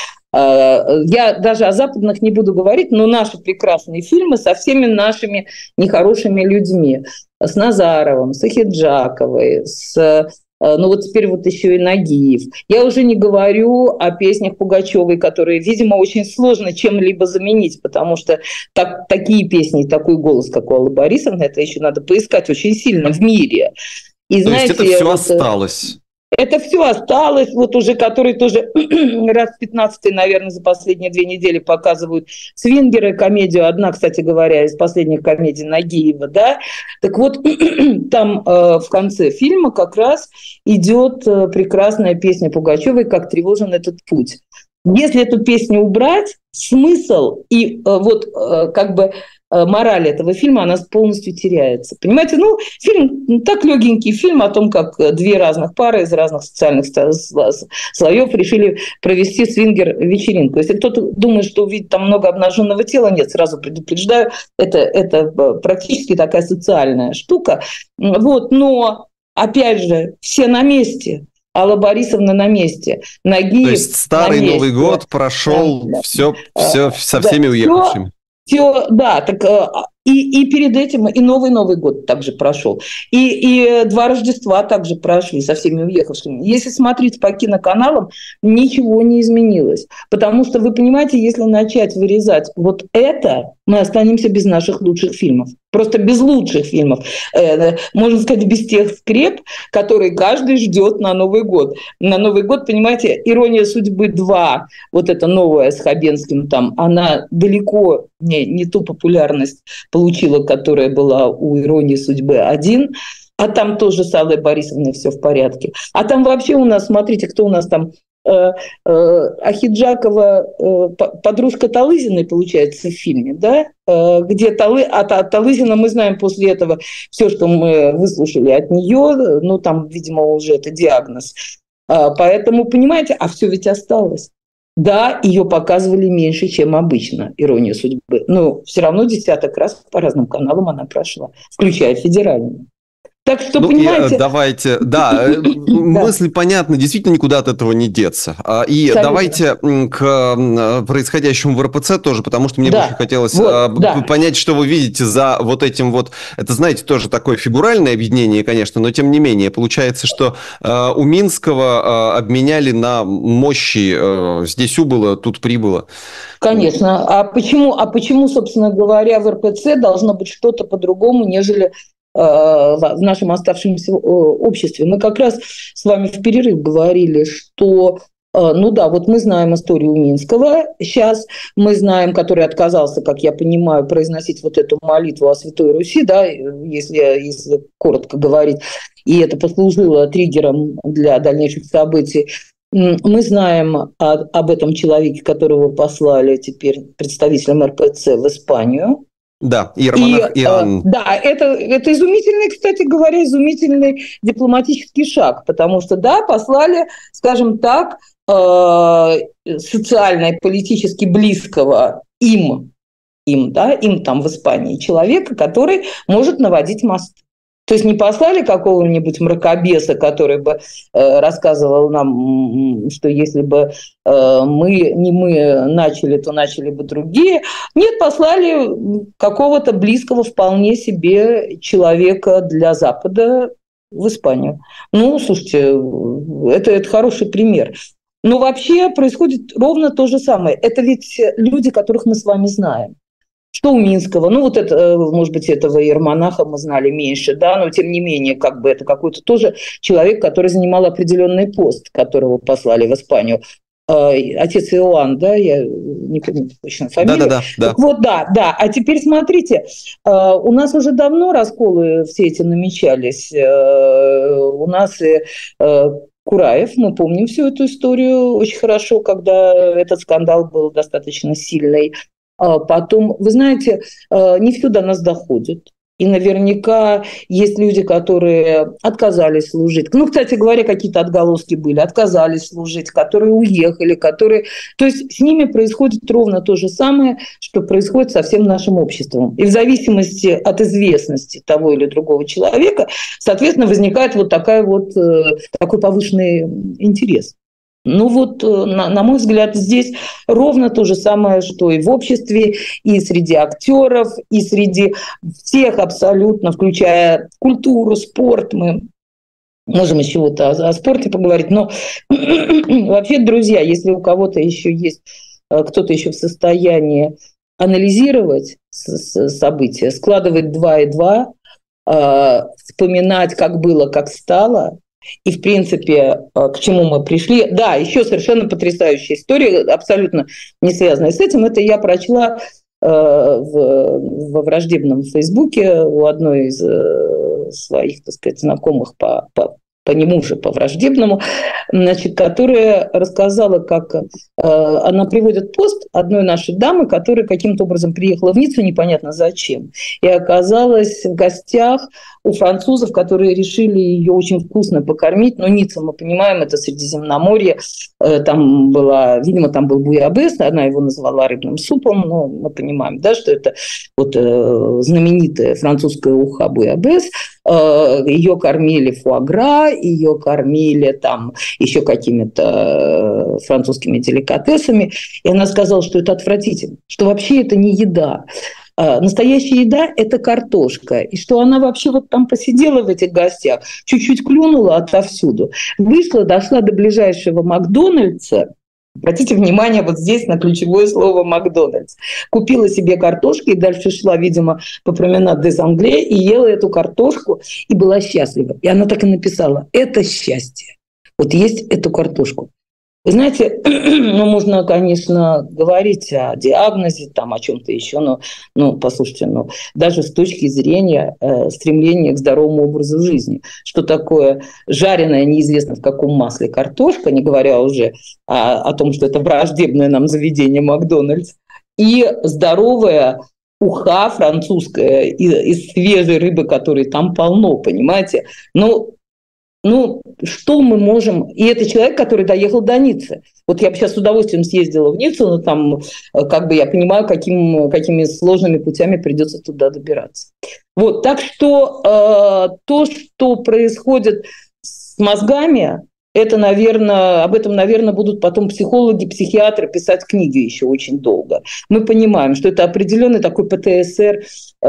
C: Я даже о западных не буду говорить, но наши прекрасные фильмы со всеми нашими нехорошими людьми. С Назаровым, с Ахеджаковой, с... Ну вот теперь вот еще и Нагиев. Я уже не говорю о песнях Пугачевой, которые, видимо, очень сложно чем-либо заменить, потому что так, такие песни, такой голос, как у Аллы Борисовны, это еще надо поискать очень сильно в мире. И,
B: То
C: знаете,
B: есть это все
C: вот,
B: осталось?
C: Это все осталось, вот уже который тоже раз пятнадцатый, наверное, за последние две недели показывают «Свингеры», комедию, одна, кстати говоря, из последних комедий Нагиева, да, так вот там э, в конце фильма как раз идет э, прекрасная песня Пугачевой «Как тревожен этот путь». Если эту песню убрать, смысл и э, вот э, как бы э, мораль этого фильма, она полностью теряется. Понимаете, ну, фильм, ну, так легенький фильм о том, как две разных пары из разных социальных слоев решили провести свингер-вечеринку. Если кто-то думает, что увидит там много обнаженного тела, нет, сразу предупреждаю, это, это практически такая социальная штука. Вот, но, опять же, все на месте. Алла Борисовна на месте, Нагиев
B: То есть старый Новый год прошел да, все, да. все со всеми да, уехавшими.
C: Все, да, так и, и перед этим и новый Новый год также прошел, и, и два Рождества также прошли со всеми уехавшими. Если смотреть по киноканалам, ничего не изменилось, потому что вы понимаете, если начать вырезать вот это, мы останемся без наших лучших фильмов. Просто без лучших фильмов. Э, можно сказать, без тех скреп, которые каждый ждет на Новый год. На Новый год, понимаете, «Ирония судьбы два», вот эта новая с Хабенским там, она далеко не, не ту популярность получила, которая была у «Иронии судьбы один», а там тоже с Аллой Борисовной все в порядке. А там вообще у нас, смотрите, кто у нас там, Ахеджакова, подружка Талызиной, получается, в фильме, да, где Талы... от Талызина мы знаем после этого все, что мы выслушали от нее, ну, там, видимо, уже это диагноз. Поэтому, понимаете, а все ведь осталось. Да, ее показывали меньше, чем обычно, «Ирония судьбы», но все равно десяток раз по разным каналам она прошла, включая федеральную. Так что,
B: ну,
C: понимаете...
B: И, давайте, да, мысль понятна, действительно никуда от этого не деться. И абсолютно. Давайте к происходящему в эр пэ цэ тоже, потому что мне да. очень хотелось вот, да. понять, что вы видите за вот этим вот... Это, знаете, тоже такое фигуральное объединение, конечно, но тем не менее. Получается, что у Минского обменяли на мощи. Здесь убыло, тут прибыло.
C: Конечно. А почему, а почему, собственно говоря, в эр пэ цэ должно быть что-то по-другому, нежели... в нашем оставшемся обществе. Мы как раз с вами в перерыв говорили, что, ну да, вот мы знаем историю Минского, сейчас мы знаем, который отказался, как я понимаю, произносить вот эту молитву о Святой Руси, да, если, если коротко говорить, и это послужило триггером для дальнейших событий. Мы знаем о, об этом человеке, которого послали теперь представителям эр пэ цэ в Испанию.
B: Да, иеромонах
C: и,
B: Иоанн.
C: Да, это, это изумительный, кстати говоря, изумительный дипломатический шаг, потому что, да, послали, скажем так, социально и политически близкого им, им, да, им там в Испании человека, который может наводить мосты. То есть не послали какого-нибудь мракобеса, который бы э, рассказывал нам, что если бы э, мы не мы начали, то начали бы другие. Нет, послали какого-то близкого вполне себе человека для Запада в Испанию. Ну, слушайте, это, это хороший пример. Но вообще происходит ровно то же самое. Это ведь люди, которых мы с вами знаем. Что у Минского? Ну, вот это, может быть, этого иеромонаха мы знали меньше, да, но тем не менее, как бы это какой-то тоже человек, который занимал определенный пост, которого послали в Испанию. Отец Иоанн, да, я не помню точно фамилию.
B: Да-да-да. Да.
C: Вот, да, да. А теперь смотрите, у нас уже давно расколы все эти намечались. У нас и Кураев, мы помним всю эту историю очень хорошо, когда этот скандал был достаточно сильный. Потом, вы знаете, не все до нас доходит. И наверняка есть люди, которые отказались служить. Ну, кстати говоря, какие-то отголоски были, отказались служить, которые уехали, которые... То есть с ними происходит ровно то же самое, что происходит со всем нашим обществом. И в зависимости от известности того или другого человека, соответственно, возникает вот, такая вот такой повышенный интерес. Ну вот, на, на мой взгляд, здесь ровно то же самое, что и в обществе, и среди актеров, и среди всех абсолютно, включая культуру, спорт. Мы можем еще вот о, о спорте поговорить. Но вообще, друзья, если у кого-то еще есть, кто-то еще в состоянии анализировать события, складывать два и два, вспоминать, как было, как стало, и, в принципе, к чему мы пришли. Да, еще совершенно потрясающая история, абсолютно не связанная с этим. Это я прочла э, в, во враждебном Фейсбуке у одной из э, своих, так сказать, знакомых по, по, по нему же, по враждебному, значит, которая рассказала, как э, она приводит пост одной нашей дамы, которая каким-то образом приехала в Ниццу, непонятно зачем, и оказалась в гостях у французов, которые решили ее очень вкусно покормить. Но Ницца, мы понимаем, это Средиземноморье, там была, видимо, там был буйабес, она его назвала рыбным супом, но мы понимаем, да, что это вот знаменитая французская уха буйабес. Ее кормили фуагра, ее кормили там еще какими-то французскими деликатесами, и она сказала, что это отвратительно, что вообще это не еда. Настоящая еда – это картошка. И что она вообще вот там посидела в этих гостях, чуть-чуть клюнула отовсюду, вышла, дошла до ближайшего Макдональдса. Обратите внимание вот здесь на ключевое слово «Макдональдс». Купила себе картошку и дальше шла, видимо, по променад де Англе и ела эту картошку и была счастлива. И она так и написала: «Это счастье. Вот есть эту картошку». Вы знаете, ну, можно, конечно, говорить о диагнозе, там, о чем-то еще, но, ну, послушайте, ну, даже с точки зрения э, стремления к здоровому образу жизни, что такое жареная неизвестно в каком масле картошка, не говоря уже о, о том, что это враждебное нам заведение Макдональдс, и здоровая уха французская из, из свежей рыбы, которой там полно, понимаете? Ну, Ну, что мы можем... И это человек, который доехал до Ниццы. Вот я бы сейчас с удовольствием съездила в Ниццу, но там, как бы, я понимаю, каким, какими сложными путями придется туда добираться. Вот, так что э, то, что происходит с мозгами, это, наверное, об этом, наверное, будут потом психологи, психиатры писать книги еще очень долго. Мы понимаем, что это определенный такой ПТСР.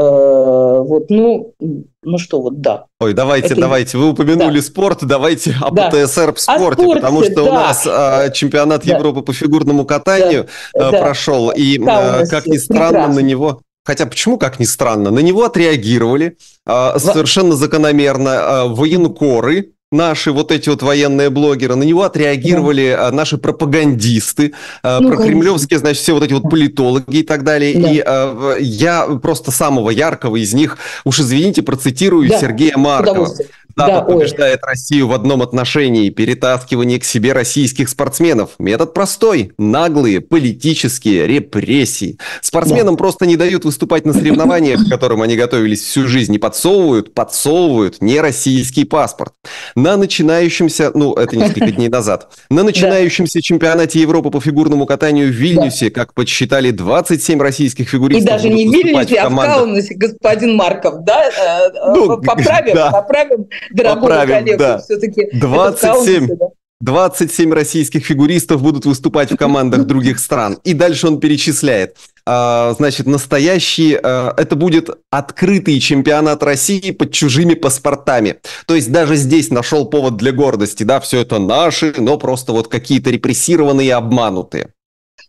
C: Э, вот, ну, ну что, вот да.
B: Ой, давайте, это... давайте. Вы упомянули да. спорт, давайте о да. ПТСР в спорте, спорте, потому что да. у нас а, чемпионат да. Европы по фигурному катанию да. а, прошел, и, а, как ни странно, прекрасно. на него... Хотя почему, как ни странно, на него отреагировали а, совершенно закономерно а, военкоры, наши вот эти вот военные блогеры, на него отреагировали да. наши пропагандисты, ну, прокремлевские, значит, все вот эти вот политологи и так далее. Да. И э, я просто самого яркого из них, уж извините, процитирую да. Сергея Маркова. Запад да, побеждает ой. Россию в одном отношении – перетаскивание к себе российских спортсменов. Метод простой – наглые политические репрессии. Спортсменам да. просто не дают выступать на соревнованиях, к которым они готовились всю жизнь, и подсовывают, подсовывают нероссийский паспорт. На начинающемся, ну, это несколько дней назад, на начинающемся да. чемпионате Европы по фигурному катанию в Вильнюсе, да. как подсчитали, двадцать семь российских фигуристов.
C: И даже не в Вильнюсе, а в Каунасе, господин Марков, да? Ну, поправим, да. поправим. Дорогого Поправим, коллегу,
B: да.
C: все-таки
B: двадцать семь, да? двадцать семь российских фигуристов будут выступать в командах других стран. И дальше он перечисляет. А, значит, настоящий, а, это будет открытый чемпионат России под чужими паспортами. То есть даже здесь нашел повод для гордости. Да, все это наши, но просто вот какие-то репрессированные и обманутые.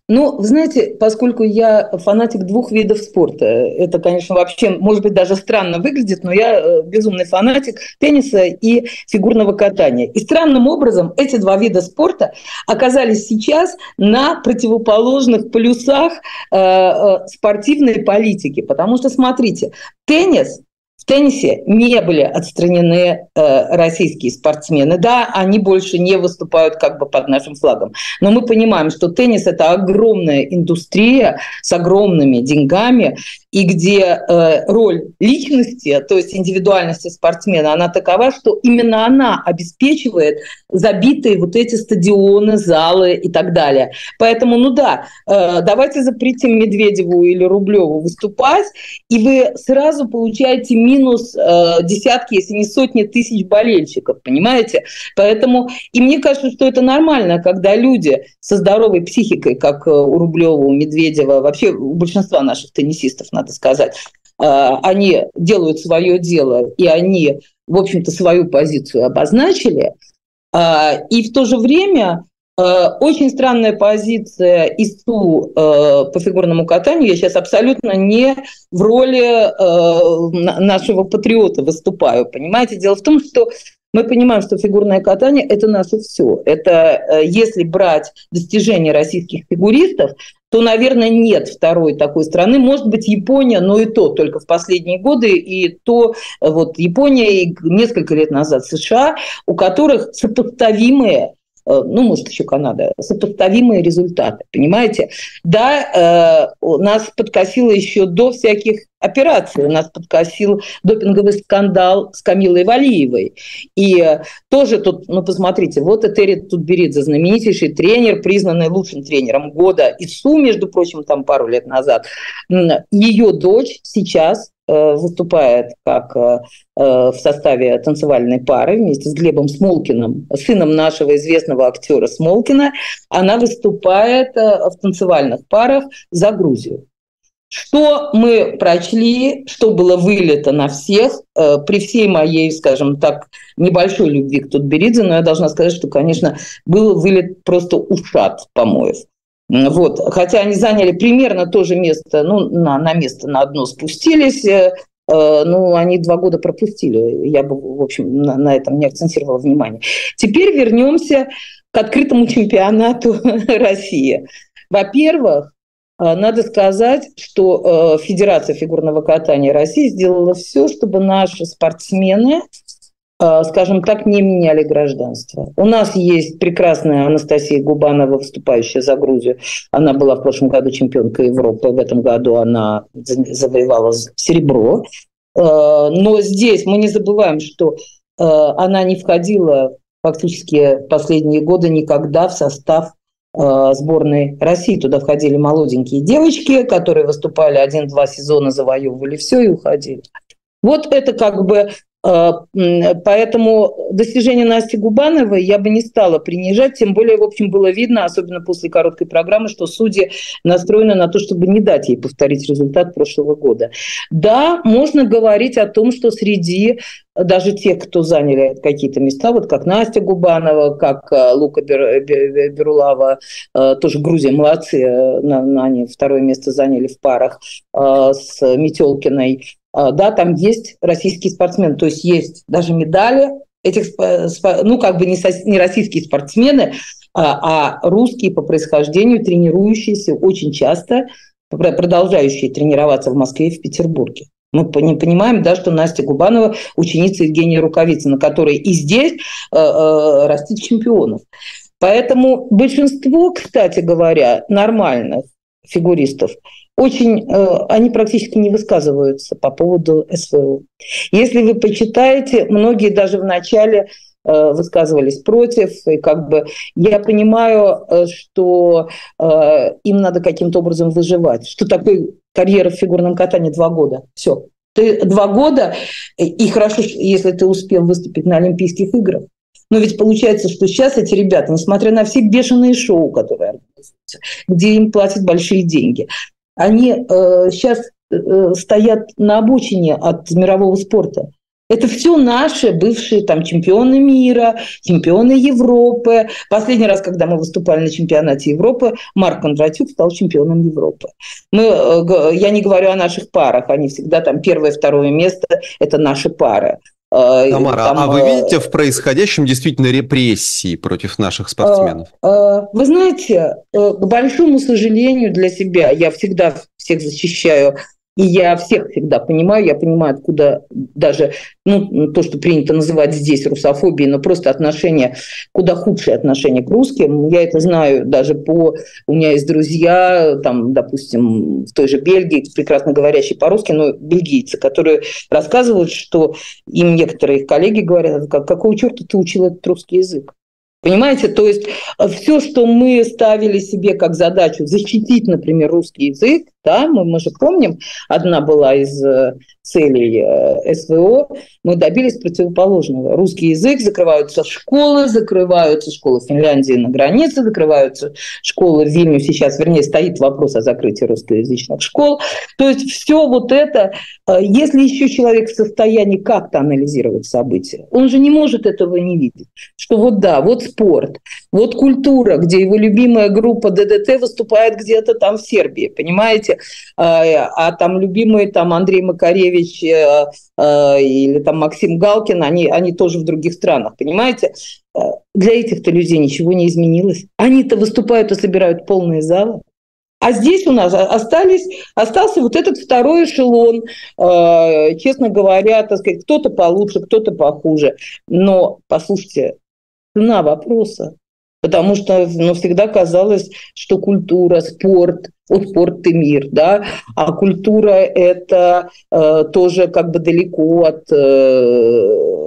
C: Ну, вы знаете, поскольку я фанатик двух видов спорта, это, конечно, вообще, может быть, даже странно выглядит, но я безумный фанатик тенниса и фигурного катания. И странным образом эти два вида спорта оказались сейчас на противоположных полюсах э, спортивной политики. Потому что, смотрите, теннис... В теннисе не были отстранены э, российские спортсмены. Да, они больше не выступают как бы под нашим флагом. Но мы понимаем, что теннис – это огромная индустрия с огромными деньгами, и где э, роль личности, то есть индивидуальности спортсмена, она такова, что именно она обеспечивает забитые вот эти стадионы, залы и так далее. Поэтому, ну да, э, давайте запретим Медведеву или Рублеву выступать, и вы сразу получаете минус э, десятки, если не сотни тысяч болельщиков, понимаете? Поэтому, и мне кажется, что это нормально, когда люди со здоровой психикой, как у Рублева, у Медведева, вообще у большинства наших теннисистов, надо сказать, э, они делают свое дело, и они, в общем-то, свою позицию обозначили, э, и в то же время очень странная позиция ИСУ э, по фигурному катанию. Я сейчас абсолютно не в роли э, нашего патриота выступаю, понимаете? Дело в том, что мы понимаем, что фигурное катание – это наше все. Это э, если брать достижения российских фигуристов, то, наверное, нет второй такой страны. Может быть, Япония, но и то только в последние годы, и то вот Япония и несколько лет назад США, у которых сопоставимые, ну, может, еще Канада, сопоставимые результаты, понимаете? Да, э, нас подкосило еще до всяких операций, нас подкосил допинговый скандал с Камилой Валиевой. И э, тоже тут, ну, посмотрите, вот Этери Тутберидзе, знаменитейший тренер, признанный лучшим тренером года ИСУ, между прочим, там пару лет назад. Ее дочь сейчас выступает как в составе танцевальной пары вместе с Глебом Смолкиным, сыном нашего известного актера Смолкина. Она выступает в танцевальных парах за Грузию. Что мы прочли, что было вылито на всех, при всей моей, скажем так, небольшой любви к Тутберидзе, но я должна сказать, что, конечно, был вылет просто ушат помоев. Вот. Хотя они заняли примерно то же место, ну, на, на место на одно спустились, э, ну, они два года пропустили. Я бы, в общем, на, на этом не акцентировала внимание. Теперь вернемся к открытому чемпионату России. Во-первых, э, надо сказать, что э, Федерация фигурного катания России сделала все, чтобы наши спортсмены, скажем так, не меняли гражданство. У нас есть прекрасная Анастасия Губанова, выступающая за Грузию. Она была в прошлом году чемпионкой Европы, в этом году она завоевала серебро. Но здесь мы не забываем, что она не входила фактически последние годы никогда в состав сборной России. Туда входили молоденькие девочки, которые выступали один-два сезона, завоевывали все и уходили. Вот это как бы... Поэтому достижение Насти Губановой я бы не стала принижать, тем более, в общем, было видно, особенно после короткой программы, что судьи настроены на то, чтобы не дать ей повторить результат прошлого года. Да, можно говорить о том, что среди даже тех, кто заняли какие-то места, вот как Настя Губанова, как Лука Берулава, тоже Грузия, молодцы, они второе место заняли в парах с Метелкиной. Да, там есть российские спортсмены, то есть есть даже медали этих, ну, как бы не, со, не российские спортсмены, а, а русские по происхождению, тренирующиеся очень часто, продолжающие тренироваться в Москве и в Петербурге. Мы понимаем, да, что Настя Губанова ученица Евгения Рукавицына, которая и здесь э, э, растит чемпионов. Поэтому большинство, кстати говоря, нормальных фигуристов, очень, э, они практически не высказываются по поводу СВО. Если вы почитаете, многие даже в начале э, высказывались против, и как бы я понимаю, э, что э, им надо каким-то образом выживать. Что такое карьера в фигурном катании? Два года. Все. Ты два года, и хорошо, если ты успел выступить на Олимпийских играх. Но ведь получается, что сейчас эти ребята, несмотря на все бешеные шоу, которые организуются, где им платят большие деньги, они э, сейчас э, стоят на обочине от мирового спорта. Это все наши бывшие там чемпионы мира, чемпионы Европы. Последний раз, когда мы выступали на чемпионате Европы, Марк Кондратюк стал чемпионом Европы. Мы, я не говорю о наших парах, они всегда там первое, второе место – это наши пары.
B: Тамара,
C: там,
B: а вы видите в происходящем действительно репрессии против наших спортсменов?
C: Вы знаете, к большому сожалению для себя, я всегда всех защищаю, и я всех всегда понимаю, я понимаю, откуда даже, ну, то, что принято называть здесь русофобией, но просто отношение, куда худшее отношение к русским. Я это знаю даже по... У меня есть друзья, там, допустим, в той же Бельгии, прекрасно говорящие по-русски, но бельгийцы, которые рассказывают, что им некоторые их коллеги говорят, какого черта ты учил этот русский язык? Понимаете, то есть все, что мы ставили себе как задачу защитить, например, русский язык, да, мы, мы же помним, одна была из целей СВО, мы добились противоположного. Русский язык, закрываются школы, закрываются школы в Финляндии на границе, закрываются школы в Вильнюсе, сейчас, вернее, стоит вопрос о закрытии русскоязычных школ. То есть все вот это, если еще человек в состоянии как-то анализировать события, он же не может этого не видеть, что вот да, вот спорт, вот культура, где его любимая группа ДДТ выступает где-то там в Сербии, понимаете, а, а там любимый там Андрей Макаревич а, а, или там Максим Галкин, они, они тоже в других странах, понимаете. Для этих-то людей ничего не изменилось. Они-то выступают и собирают полные залы. А здесь у нас остались, остался вот этот второй эшелон, э, честно говоря, так сказать, кто-то получше, кто-то похуже. Но, послушайте, цена вопроса. Потому что ну, всегда казалось, что культура, спорт, вот спорт и мир, да, а культура – это э, тоже как бы далеко от, э,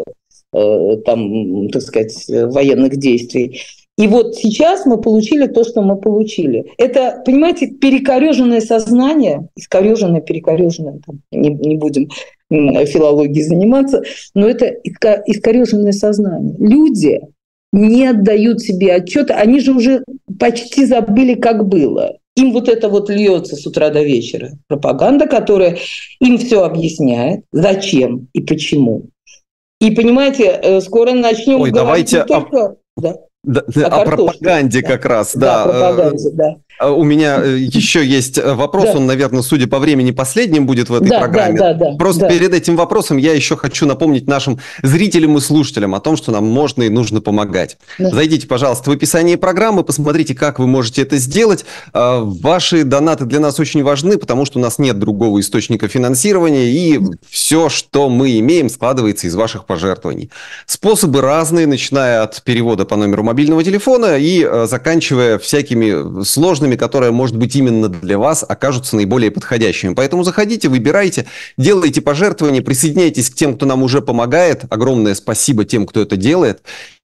C: э, там, так сказать, военных действий. И вот сейчас мы получили то, что мы получили. Это, понимаете, перекореженное сознание, искореженное, перекореженное, там, не, не будем филологией заниматься, но это искореженное сознание. Люди не отдают себе отчет, они же уже почти забыли, как было. Им вот это вот льется с утра до вечера. Пропаганда, которая им все объясняет, зачем и почему. И, понимаете, скоро начнем
B: Ой,
C: говорить
B: давайте
C: не только... Да.
B: Да, о, о пропаганде да. как раз, да.
C: Да, пропаганде, да.
B: У меня еще есть вопрос, да. он, наверное, судя по времени, последним будет в этой да, программе.
C: Да, да, да,
B: Просто
C: да.
B: перед этим вопросом я еще хочу напомнить нашим зрителям и слушателям о том, что нам можно и нужно помогать. Да. Зайдите, пожалуйста, в описание программы, посмотрите, как вы можете это сделать. Ваши донаты для нас очень важны, потому что у нас нет другого источника финансирования, и все, что мы имеем, складывается из ваших пожертвований. Способы разные, начиная от перевода по номеру мобильного телефона и заканчивая всякими сложными, которые, может быть, именно для вас окажутся наиболее подходящими. Поэтому заходите, выбирайте, делайте пожертвования, присоединяйтесь к тем, кто нам уже помогает. Огромное спасибо тем, кто это делает.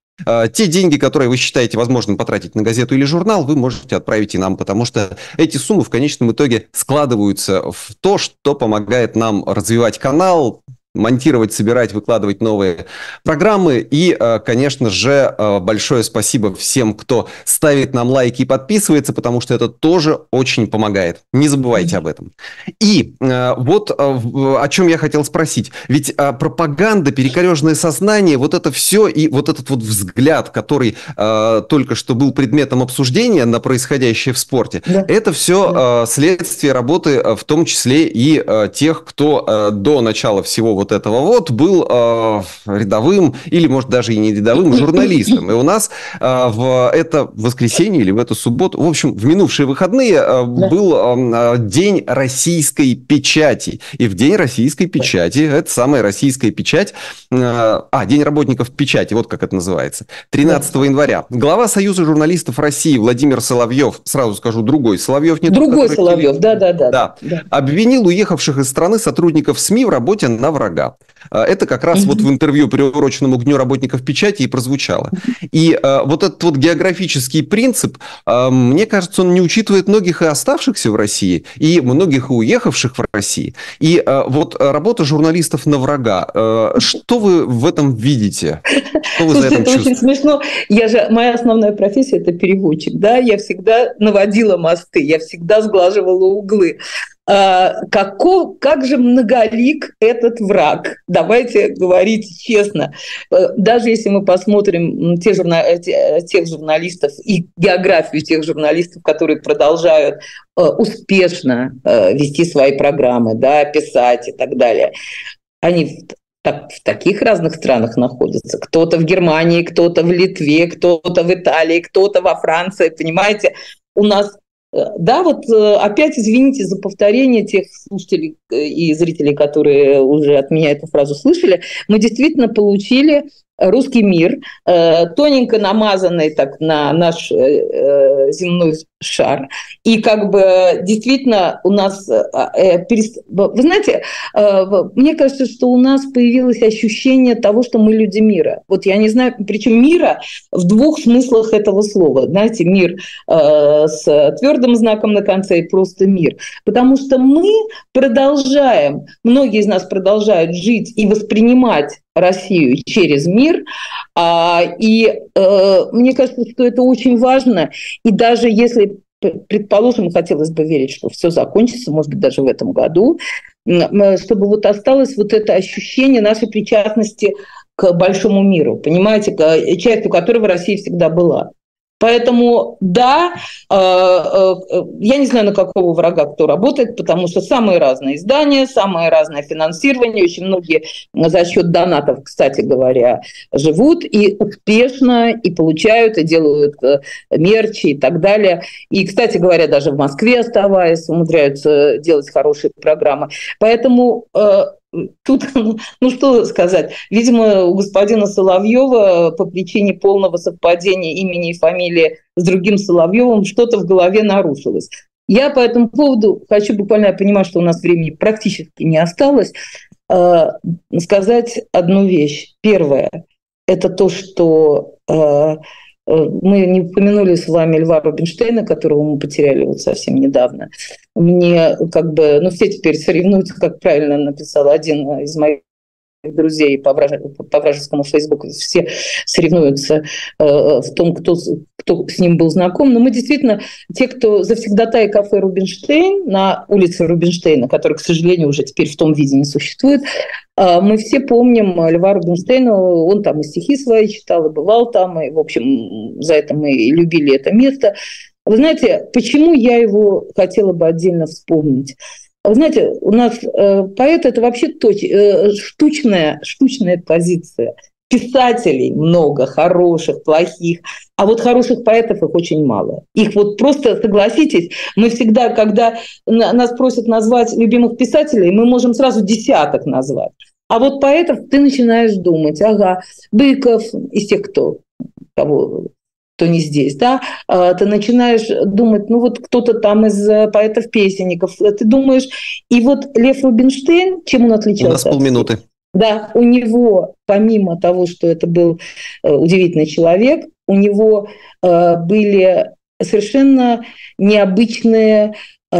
B: Те деньги, которые вы считаете возможным потратить на газету или журнал, вы можете отправить и нам, потому что эти суммы в конечном итоге складываются в то, что помогает нам развивать канал, монтировать, собирать, выкладывать новые программы. И, конечно же, большое спасибо всем, кто ставит нам лайки и подписывается, потому что это тоже очень помогает. Не забывайте об этом. И вот о чем я хотел спросить. Ведь пропаганда, перекореженное сознание, вот это все и вот этот вот взгляд, который только что был предметом обсуждения на происходящее в спорте, да. это все да. следствие работы, в том числе и тех, кто до начала всего вот этого вот был э, рядовым или, может, даже и не рядовым журналистом. И у нас э, в это воскресенье или в эту субботу, в общем, в минувшие выходные э, был э, День российской печати. И в День российской печати, это самая российская печать, э, а, День работников печати, вот как это называется, тринадцатого января. Глава Союза журналистов России Владимир Соловьев, сразу скажу, другой Соловьев, не
C: другой
B: тот,
C: Соловьев, да-да-да.
B: Да, да. Обвинил уехавших из страны сотрудников СМИ в работе на врага. Это как раз mm-hmm. вот в интервью, приуроченному к Дню работников печати, и прозвучало. И э, вот этот вот географический принцип, э, мне кажется, он не учитывает многих и оставшихся в России, и многих и уехавших в России. И э, вот работа журналистов на врага, э, что вы в этом видите? Что вы
C: Слушайте,
B: за это
C: это
B: чувствуете?
C: Очень смешно. Я же, моя основная профессия – это переводчик. Да? Я всегда наводила мосты, я всегда сглаживала углы. А, каков, как же многолик этот враг? Давайте говорить честно. Даже если мы посмотрим те журна... тех журналистов и географию тех журналистов, которые продолжают успешно вести свои программы, да, писать и так далее, они так, в таких разных странах находятся. Кто-то в Германии, кто-то в Литве, кто-то в Италии, кто-то во Франции, понимаете? У нас, да, вот опять извините за повторение тех слушателей и зрителей, которые уже от меня эту фразу слышали, мы действительно получили русский мир, тоненько намазанный так на наш земной шар. И как бы действительно у нас... Вы знаете, мне кажется, что у нас появилось ощущение того, что мы люди мира. Вот я не знаю, причем мира в двух смыслах этого слова. Знаете, мир с твердым знаком на конце и просто мир. Потому что мы продолжаем, многие из нас продолжают жить и воспринимать Россию через мир, и э, мне кажется, что это очень важно, и даже если, предположим, хотелось бы верить, что все закончится, может быть, даже в этом году, чтобы вот осталось вот это ощущение нашей причастности к большому миру, понимаете, к, частью которого Россия всегда была. Поэтому, да, э, э, я не знаю, на какого врага кто работает, потому что самые разные издания, самое разное финансирование, очень многие за счет донатов, кстати говоря, живут и успешно, и получают, и делают э, мерчи и так далее. И, кстати говоря, даже в Москве, оставаясь, умудряются делать хорошие программы. Поэтому... Э, Тут, ну что сказать, видимо, у господина Соловьева по причине полного совпадения имени и фамилии с другим Соловьевым что-то в голове нарушилось. Я по этому поводу хочу буквально, я понимаю, что у нас времени практически не осталось, э, сказать одну вещь. Первое – это то, что э, мы не упомянули с вами Льва Рубинштейна, которого мы потеряли вот совсем недавно. Мне как бы, ну все теперь соревнуются, как правильно написал один из моих друзей по, враж... по вражескому Фейсбуку, все соревнуются э, в том, кто, кто с ним был знаком. Но мы действительно, те, кто завсегдатаи кафе «Рубинштейн» на улице Рубинштейна, который, к сожалению, уже теперь в том виде не существует, э, мы все помним Льва Рубинштейна, он там и стихи свои читал, и бывал там, и, в общем, за это мы любили это место. Вы знаете, почему я его хотела бы отдельно вспомнить? Вы знаете, у нас э, поэт – это вообще точ, э, штучная, штучная позиция. Писателей много, хороших, плохих, а вот хороших поэтов их очень мало. Их вот просто, согласитесь, мы всегда, когда нас просят назвать любимых писателей, мы можем сразу десяток назвать. А вот поэтов ты начинаешь думать, ага, Быков из тех, кто, кого... кто не здесь, да, ты начинаешь думать, ну вот кто-то там из поэтов-песенников, ты думаешь, и вот Лев Рубинштейн, чем он отличался? У
B: нас полминуты.
C: Да, у него, помимо того, что это был удивительный человек, у него были совершенно необычные,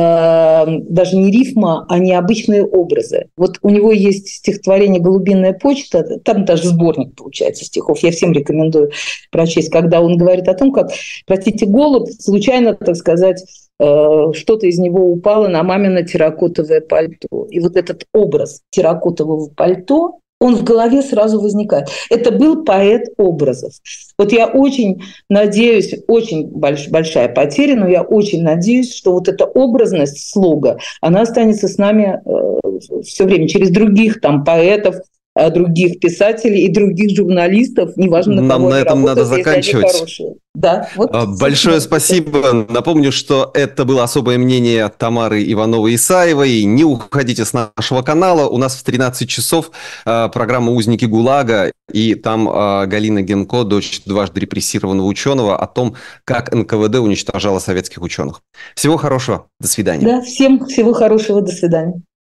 C: даже не рифма, а необычные образы. Вот у него есть стихотворение «Голубиная почта», там даже сборник, получается, стихов, я всем рекомендую прочесть, когда он говорит о том, как, простите, голубь случайно, так сказать, что-то из него упало на мамино терракотовое пальто. И вот этот образ терракотового пальто, он в голове сразу возникает. Это был поэт образов. Вот я очень надеюсь, очень больш, большая потеря, но я очень надеюсь, что вот эта образность слога, она останется с нами э, все время через других там поэтов, других писателей и других журналистов, неважно, на
B: Нам
C: кого
B: на
C: они
B: этом
C: работают,
B: надо заканчивать.
C: Да, вот,
B: большое спасибо. Напомню, что это было особое мнение Тамары Ивановой-Исаевой. Не уходите с нашего канала. У нас в тринадцать часов э, программа «Узники ГУЛАГа», и там э, Галина Генко, дочь дважды репрессированного ученого, о том, как эн ка вэ дэ уничтожала советских ученых. Всего хорошего. До свидания.
C: Да, всем всего хорошего. До свидания.